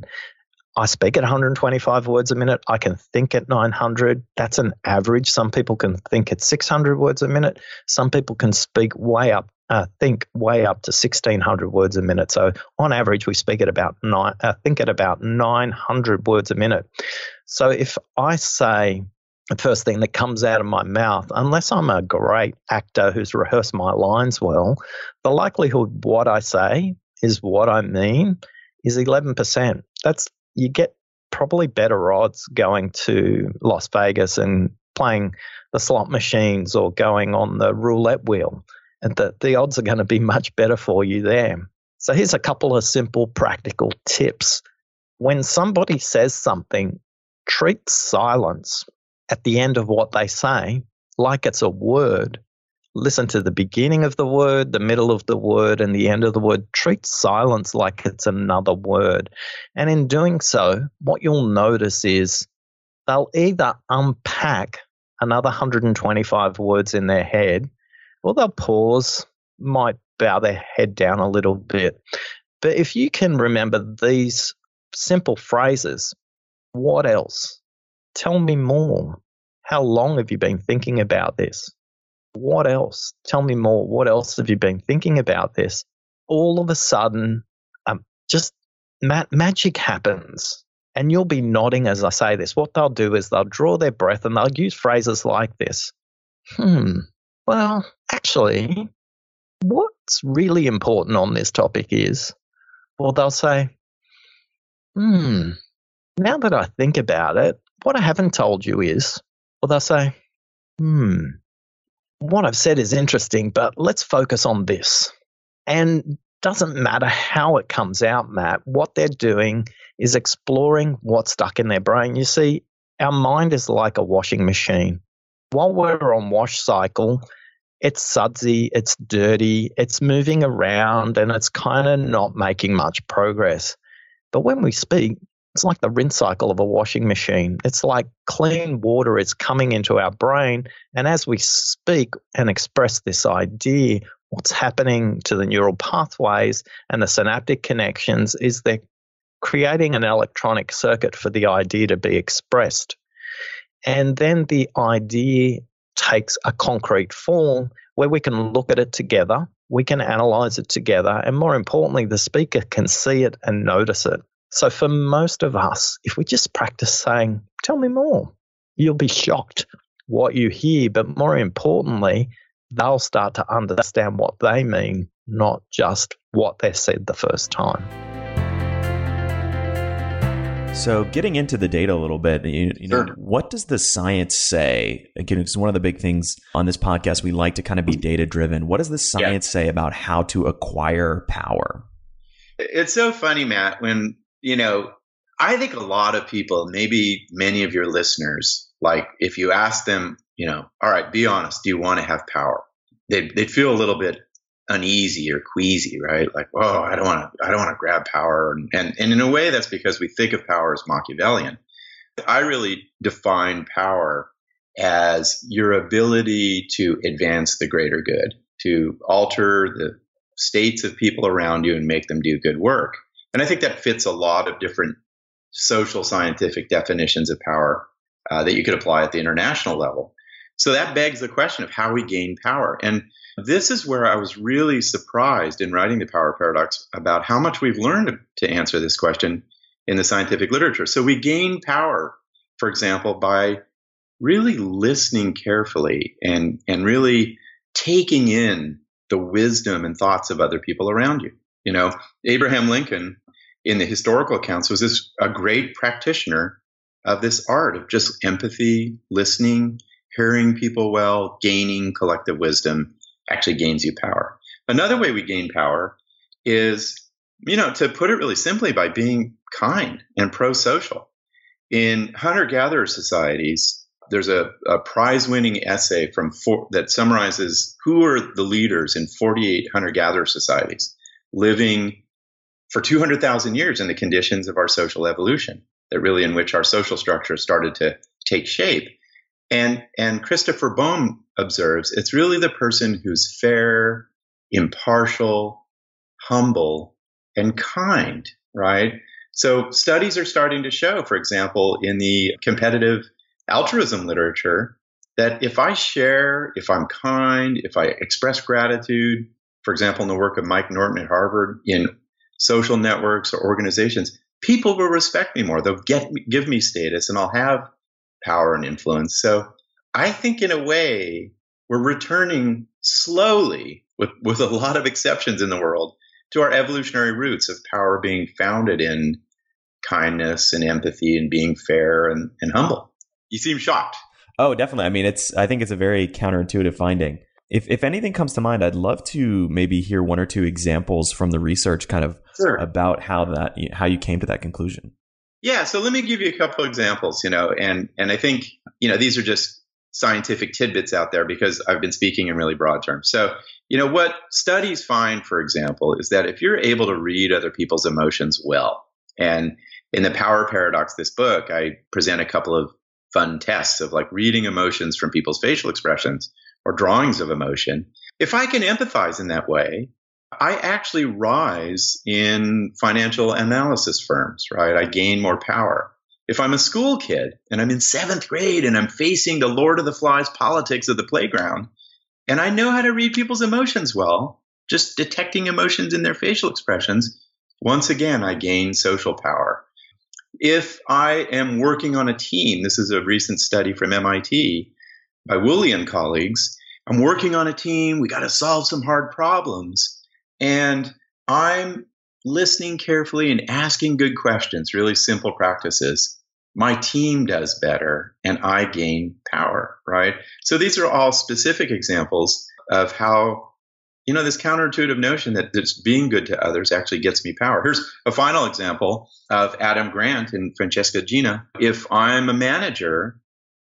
I speak at one hundred twenty-five words a minute. I can think at nine hundred. That's an average. Some people can think at six hundred words a minute. Some people can speak way up, uh, think way up to sixteen hundred words a minute. So on average, we speak at about nine, uh, think at about nine hundred words a minute. So if I say the first thing that comes out of my mouth, unless I'm a great actor who's rehearsed my lines well, the likelihood what I say is what I mean is eleven percent. That's, you get probably better odds going to Las Vegas and playing the slot machines or going on the roulette wheel. And the, the odds are going to be much better for you there. So here's a couple of simple practical tips. When somebody says something, treat silence at the end of what they say like it's a word. Listen to the beginning of the word, the middle of the word, and the end of the word. Treat silence like it's another word. And in doing so, what you'll notice is they'll either unpack another one hundred twenty-five words in their head, or they'll pause, might bow their head down a little bit. But if you can remember these simple phrases, what else? Tell me more. How long have you been thinking about this? What else? Tell me more. What else have you been thinking about this? All of a sudden, um, just ma- magic happens. And you'll be nodding as I say this. What they'll do is they'll draw their breath and they'll use phrases like this. Hmm, well, actually, what's really important on this topic is, well, they'll say, hmm, now that I think about it, what I haven't told you is, well, they'll say, hmm, what I've said is interesting, but let's focus on this. And doesn't matter how it comes out, Matt, what they're doing is exploring what's stuck in their brain. You see, our mind is like a washing machine. While we're on wash cycle, it's sudsy, it's dirty, it's moving around, and it's kind of not making much progress. But when we speak, it's like the rinse cycle of a washing machine. It's like clean water is coming into our brain, and as we speak and express this idea, what's happening to the neural pathways and the synaptic connections is they're creating an electronic circuit for the idea to be expressed. And then the idea takes a concrete form where we can look at it together, we can analyze it together, and more importantly, the speaker can see it and notice it. So for most of us, if we just practice saying, tell me more, you'll be shocked what you hear, but more importantly, they'll start to understand what they mean, not just what they said the first time. So getting into the data a little bit, you, you know, sure. What does the science say? Again, it's one of the big things on this podcast. We like to kind of be data driven. What does the science yeah. say about how to acquire power? It's so funny, Matt, when, you know, I think a lot of people, maybe many of your listeners, like if you ask them, you know, all right, be honest, do you want to have power? They'd, they'd feel a little bit uneasy or queasy, right? Like, oh, I don't want to, I don't want to grab power. And, and, and in a way, that's because we think of power as Machiavellian. I really define power as your ability to advance the greater good, to alter the states of people around you and make them do good work. And I think that fits a lot of different social scientific definitions of power uh, that you could apply at the international level. So that begs the question of how we gain power. And this is where I was really surprised in writing The Power Paradox about how much we've learned to answer this question in the scientific literature. So we gain power, for example, by really listening carefully and, and really taking in the wisdom and thoughts of other people around you. You know, Abraham Lincoln in the historical accounts was this a great practitioner of this art of just empathy, listening, hearing people well, gaining collective wisdom actually gains you power. Another way we gain power is, you know, to put it really simply, by being kind and pro-social. In hunter-gatherer societies, there's a, a prize-winning essay from four, that summarizes who are the leaders in forty-eight hunter-gatherer societies living for two hundred thousand years in the conditions of our social evolution, that really in which our social structure started to take shape. And, and Christopher Bohm observes it's really the person who's fair, impartial, humble, and kind, right? So studies are starting to show, for example, in the competitive altruism literature, that if I share, if I'm kind, if I express gratitude, for example, in the work of Mike Norton at Harvard, in social networks or organizations, people will respect me more. They'll get me, give me status, and I'll have power and influence. So I think in a way, we're returning slowly, with, with a lot of exceptions in the world, to our evolutionary roots of power being founded in kindness and empathy and being fair and, and humble. You seem shocked. Oh, definitely. I mean, it's. I think it's a very counterintuitive finding. If if anything comes to mind, I'd love to maybe hear one or two examples from the research, kind of sure. about how that how you came to that conclusion. Yeah. So let me give you a couple of examples. You know, and and I think you know these are just scientific tidbits out there because I've been speaking in really broad terms. So you know what studies find, for example, is that if you're able to read other people's emotions well, and in the Power Paradox, this book, I present a couple of fun tests of like reading emotions from people's facial expressions or drawings of emotion. If I can empathize in that way, I actually rise in financial analysis firms, right? I gain more power. If I'm a school kid and I'm in seventh grade and I'm facing the Lord of the Flies politics of the playground, and I know how to read people's emotions well, just detecting emotions in their facial expressions, once again, I gain social power. If I am working on a team, this is a recent study from M I T by Woolley and colleagues, I'm working on a team, we got to solve some hard problems, and I'm listening carefully and asking good questions, really simple practices. My team does better and I gain power, right? So these are all specific examples of how, you know, this counterintuitive notion that just being good to others actually gets me power. Here's a final example of Adam Grant and Francesca Gina. If I'm a manager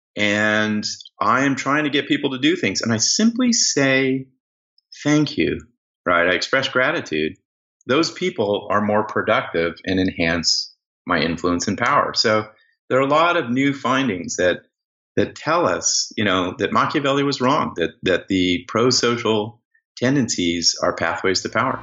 and I am trying to get people to do things and I simply say, thank you, right? I express gratitude. Those people are more productive and enhance my influence and power. So there are a lot of new findings that that tell us, you know, that Machiavelli was wrong, that that the pro-social tendencies are pathways to power.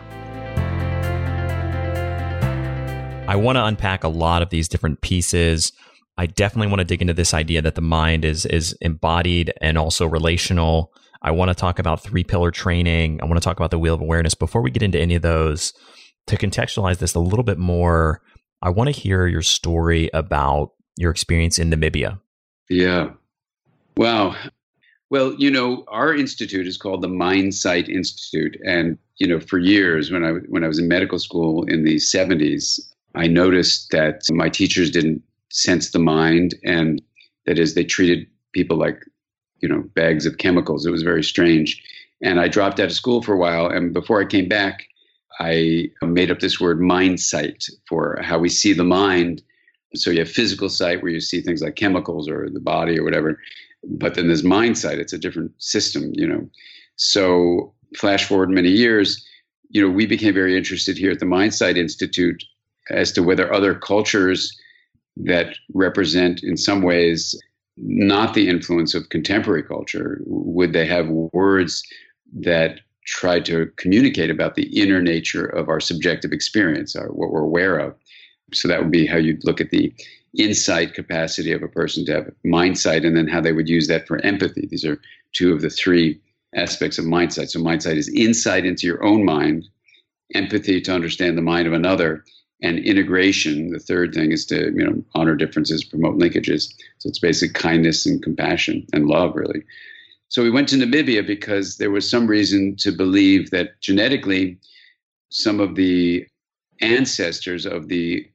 I want to unpack a lot of these different pieces. I definitely want to dig into this idea that the mind is is embodied and also relational. I want to talk about three-pillar training. I want to talk about the wheel of awareness. Before we get into any of those, to contextualize this a little bit more, I want to hear your story about your experience in Namibia. Yeah. Wow. Well, you know, our institute is called the MindSight Institute. And, you know, for years when I when I was in medical school in the seventies, I noticed that my teachers didn't sense the mind. And that is, they treated people like, you know, bags of chemicals. It was very strange. And I dropped out of school for a while. And before I came back, I made up this word MindSight for how we see the mind. So you have physical sight where you see things like chemicals or the body or whatever. But then there's MindSight. It's a different system, you know. So flash forward many years, you know, we became very interested here at the MindSight Institute as to whether other cultures that represent in some ways not the influence of contemporary culture, would they have words that try to communicate about the inner nature of our subjective experience, or what we're aware of. So that would be how you'd look at the insight capacity of a person to have MindSight, and then how they would use that for empathy. These are two of the three aspects of MindSight. So MindSight is insight into your own mind, empathy to understand the mind of another, and integration. The third thing is to, you know, honor differences, promote linkages. So it's basic kindness and compassion and love, really. So we went to Namibia because there was some reason to believe that genetically some of the ancestors of the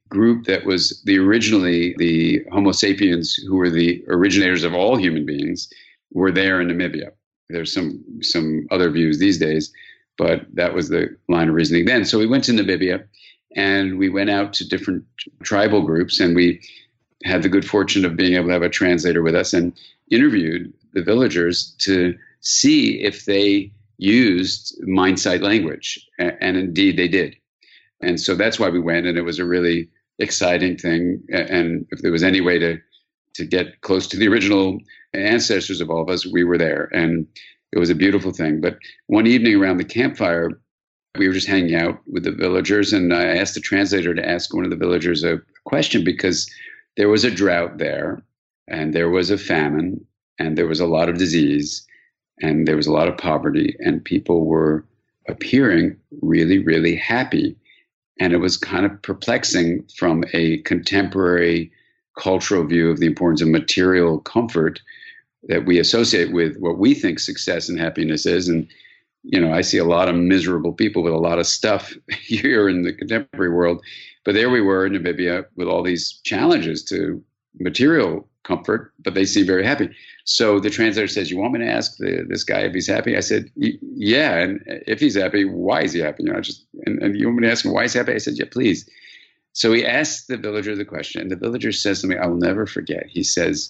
group that was the originally the Homo sapiens, who were the originators of all human beings, were there in Namibia. There's some some other views these days, but that was the line of reasoning then. So we went to Namibia, and we went out to different tribal groups, and we had the good fortune of being able to have a translator with us and interviewed the villagers to see if they used Mindsight language. And indeed they did. And so that's why we went, and it was a really exciting thing. And if there was any way to to get close to the original ancestors of all of us, we were there. And it was a beautiful thing. But one evening around the campfire, we were just hanging out with the villagers, and I asked the translator to ask one of the villagers a question, because there was a drought there, and there was a famine, and there was a lot of disease, and there was a lot of poverty, and people were appearing really, really happy. And it was kind of perplexing from a contemporary cultural view of the importance of material comfort that we associate with what we think success and happiness is. And, you know, I see a lot of miserable people with a lot of stuff here in the contemporary world. But there we were in Namibia with all these challenges to material comfort, but they seem very happy. So the translator says, "You want me to ask the, this guy if he's happy?" I said, "Yeah, and if he's happy, why is he happy?" You know, just and, and you want me to ask him why he's happy? I said, "Yeah, please." So he asked the villager the question, and the villager says to me, I will never forget. He says,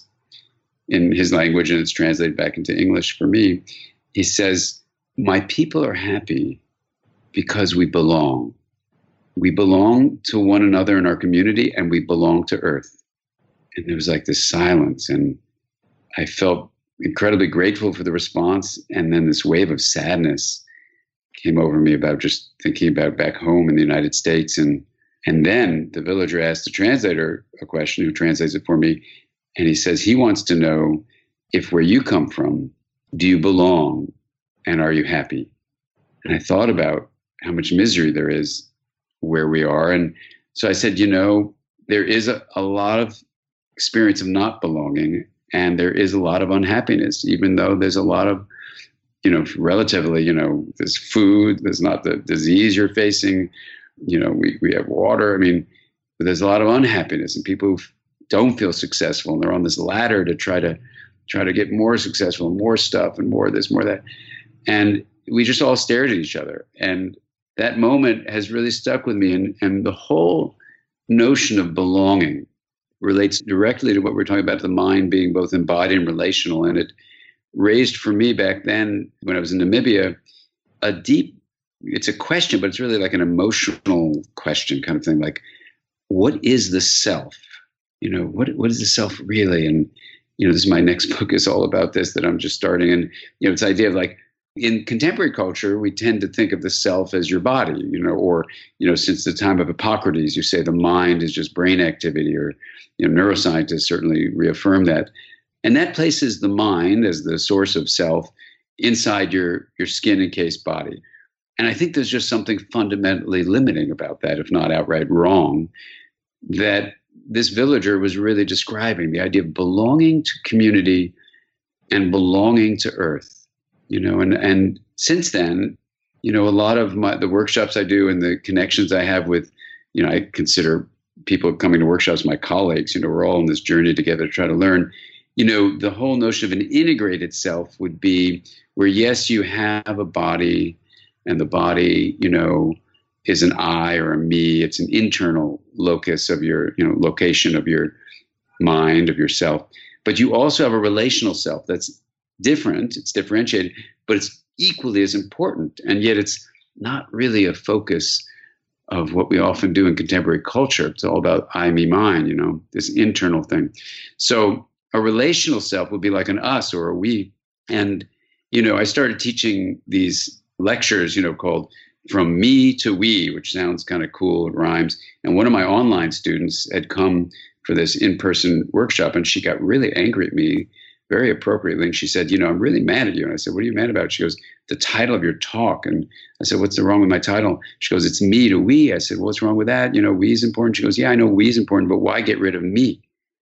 in his language, and it's translated back into English for me, he says, "My people are happy because we belong. We belong to one another in our community, and we belong to Earth." And there was like this silence, and I felt incredibly grateful for the response. And then this wave of sadness came over me about just thinking about back home in the United States. And and then the villager asked the translator a question, who translates it for me. And he says he wants to know if where you come from, do you belong, and are you happy? And I thought about how much misery there is where we are. And so I said, you know, there is a, a lot of experience of not belonging, and there is a lot of unhappiness, even though there's a lot of, you know, relatively, you know, there's food, there's not the disease you're facing, you know, we, we have water. I mean, but there's a lot of unhappiness, and people who don't feel successful, and they're on this ladder to try to try to get more successful and more stuff and more of this, more of that. And we just all stared at each other. And that moment has really stuck with me. And, and the whole notion of belonging relates directly to what we're talking about, the mind being both embodied and relational. And it raised for me back then, when I was in Namibia, a deep, it's a question, but it's really like an emotional question kind of thing. Like, what is the self? You know, what what is the self really? And, you know, this is my next book is all about this, that I'm just starting. And, you know, it's the idea of like, in contemporary culture, we tend to think of the self as your body, you know, or, you know, since the time of Hippocrates, you say the mind is just brain activity, or, you know, neuroscientists certainly reaffirm that. And that places the mind as the source of self inside your, your skin encased body. And I think there's just something fundamentally limiting about that, if not outright wrong, that this villager was really describing, the idea of belonging to community and belonging to Earth. You know, and, and since then, you know, a lot of my, the workshops I do and the connections I have with, you know, I consider people coming to workshops my colleagues. You know, we're all on this journey together to try to learn. You know, the whole notion of an integrated self would be where, yes, you have a body, and the body, you know, is an I or a me. It's an internal locus of your, you know, location of your mind, of yourself. But you also have a relational self that's different, it's differentiated, but it's equally as important. And yet it's not really a focus of what we often do in contemporary culture. It's all about I, me, mine, you know, this internal thing. So a relational self would be like an us or a we. And, you know, I started teaching these lectures, you know, called From Me to We, which sounds kind of cool, it rhymes. And one of my online students had come for this in-person workshop, and she got really angry at me, very appropriately. And she said, you know, I'm really mad at you. And I said, what are you mad about? She goes, the title of your talk. And I said, what's the wrong with my title? She goes, it's me to we. I said, well, what's wrong with that? You know, we is important. She goes, yeah, I know we is important, but why get rid of me?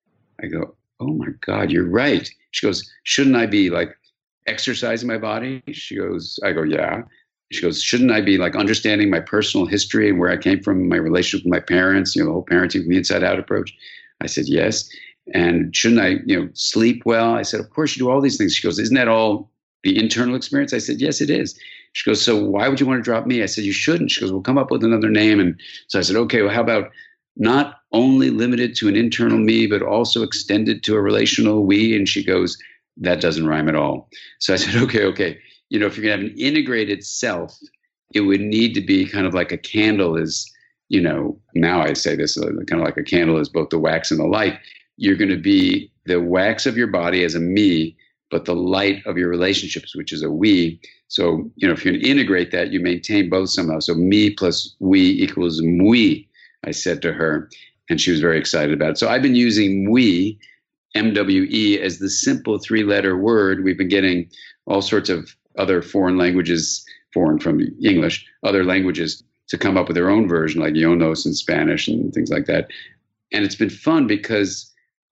I go, oh my God, you're right. She goes, shouldn't I be like exercising my body? She goes, I go, yeah. She goes, shouldn't I be like understanding my personal history and where I came from, my relationship with my parents, you know, the whole parenting from the inside out approach? I said, yes. And shouldn't I, you know, sleep well? I said, of course you do all these things. She goes, isn't that all the internal experience? I said, yes, it is. She goes, so why would you want to drop me? I said, you shouldn't. She goes, well, come up with another name. And so I said, okay, well, how about not only limited to an internal me, but also extended to a relational we? And she goes, that doesn't rhyme at all. So I said, okay, okay. You know, if you're going to have an integrated self, it would need to be kind of like a candle is, you know, now I say this, kind of like a candle is both the wax and the light. You're going to be the wax of your body as a me, but the light of your relationships, which is a we. So, you know, if you're going to integrate that, you maintain both somehow. So me plus we equals mwe, I said to her, and she was very excited about it. So I've been using mwe, M W E, as the simple three-letter word. We've been getting all sorts of other foreign languages, foreign from English, other languages to come up with their own version, like Yonos in Spanish and things like that. And it's been fun because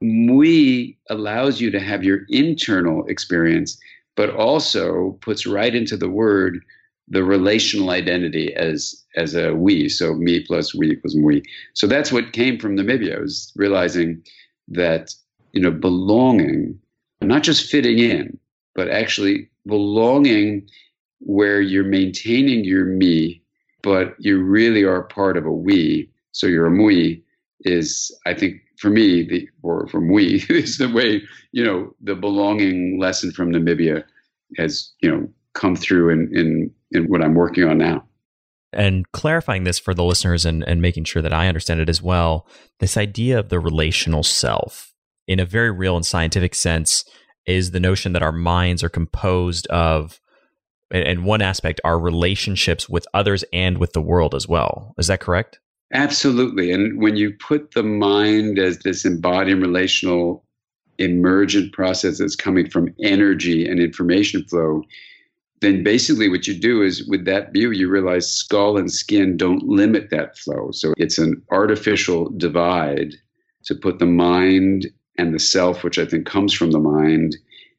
mwe allows you to have your internal experience, but also puts right into the word the relational identity as as a we. So me plus we equals mwe. So that's what came from Namibia. I was realizing that, you know, belonging, not just fitting in, but actually belonging where you're maintaining your me, but you really are part of a we. So you're a mwe is, I think, for me, the or from we is the way, you know, the belonging lesson from Namibia has, you know, come through in in, in what I'm working on now. And clarifying this for the listeners and, and making sure that I understand it as well, this idea of the relational self, in a very real and scientific sense, is the notion that our minds are composed of, in one aspect, our relationships with others and with the world as well. Is that correct? Absolutely. And when you put the mind as this embodied relational emergent process that's coming from energy and information flow, then basically what you do is with that view, you realize skull and skin don't limit that flow. So it's an artificial divide to put the mind and the self, which I think comes from the mind,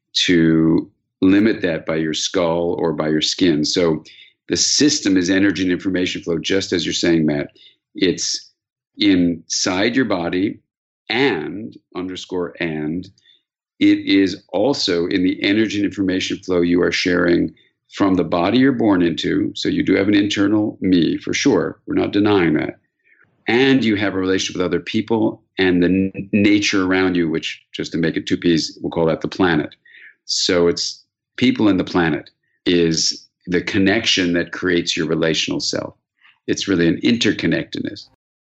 to limit that by your skull or by your skin. So the system is energy and information flow, just as you're saying, Matt. It's inside your body and, underscore and, it is also in the energy and information flow you are sharing from the body you're born into. So you do have an internal me, for sure. We're not denying that. And you have a relationship with other people and the n- nature around you, which, just to make it two P's, we'll call that the planet. So it's people and the planet is the connection that creates your relational self. It's really an interconnectedness.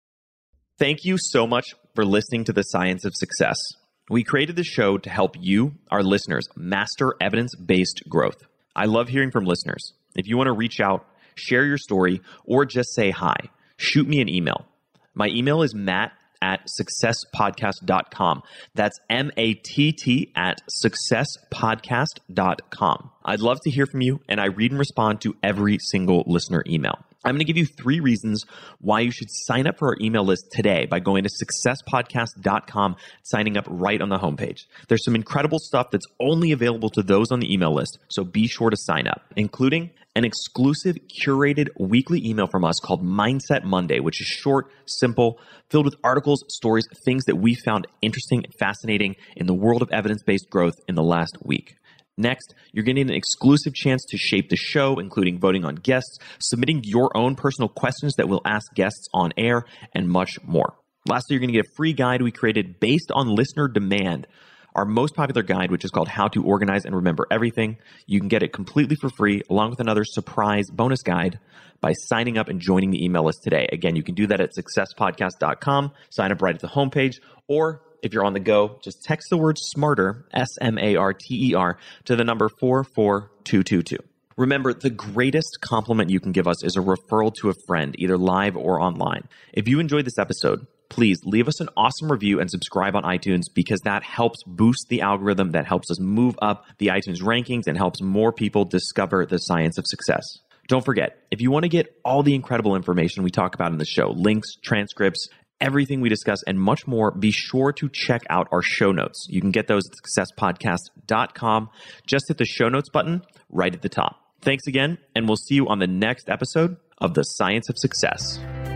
Thank you so much for listening to The Science of Success. We created this show to help you, our listeners, master evidence-based growth. I love hearing from listeners. If you want to reach out, share your story, or just say hi, shoot me an email. My email is matt at success podcast dot com. That's M A T T at success podcast dot com. I'd love to hear from you, and I read and respond to every single listener email. I'm going to give you three reasons why you should sign up for our email list today by going to success podcast dot com, signing up right on the homepage. There's some incredible stuff that's only available to those on the email list, so be sure to sign up, including an exclusive curated weekly email from us called Mindset Monday, which is short, simple, filled with articles, stories, things that we found interesting and fascinating in the world of evidence-based growth in the last week. Next, you're getting an exclusive chance to shape the show, including voting on guests, submitting your own personal questions that we'll ask guests on air, and much more. Lastly, you're going to get a free guide we created based on listener demand, our most popular guide, which is called How to Organize and Remember Everything. You can get it completely for free, along with another surprise bonus guide by signing up and joining the email list today. Again, you can do that at success podcast dot com, sign up right at the homepage, or if you're on the go, just text the word SMARTER, S M A R T E R, to the number four four two two two. Remember, the greatest compliment you can give us is a referral to a friend, either live or online. If you enjoyed this episode, please leave us an awesome review and subscribe on iTunes, because that helps boost the algorithm, that helps us move up the iTunes rankings and helps more people discover the science of success. Don't forget, if you want to get all the incredible information we talk about in the show, links, transcripts, everything we discuss, and much more, be sure to check out our show notes. You can get those at success podcast dot com. Just hit the show notes button right at the top. Thanks again, and we'll see you on the next episode of The Science of Success.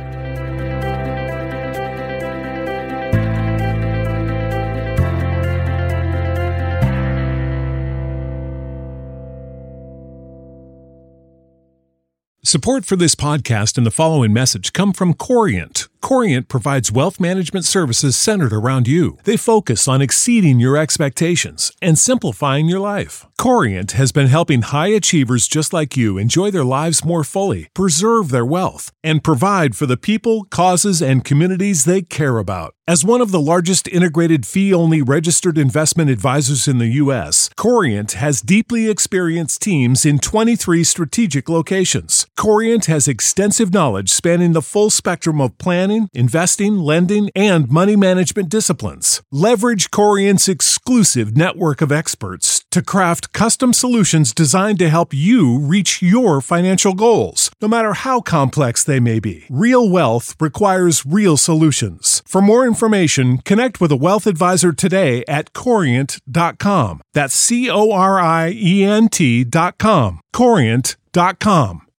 Support for this podcast and the following message come from Corient. Corient provides wealth management services centered around you. They focus on exceeding your expectations and simplifying your life. Corient has been helping high achievers just like you enjoy their lives more fully, preserve their wealth, and provide for the people, causes, and communities they care about. As one of the largest integrated fee-only registered investment advisors in the U S, Corient has deeply experienced teams in twenty-three strategic locations. Corient has extensive knowledge spanning the full spectrum of planning, investing, lending, and money management disciplines. Leverage Corient's exclusive network of experts to craft custom solutions designed to help you reach your financial goals, no matter how complex they may be. Real wealth requires real solutions. For more information, connect with a wealth advisor today at corient dot com. That's C O R I E N T dot com. corient dot com.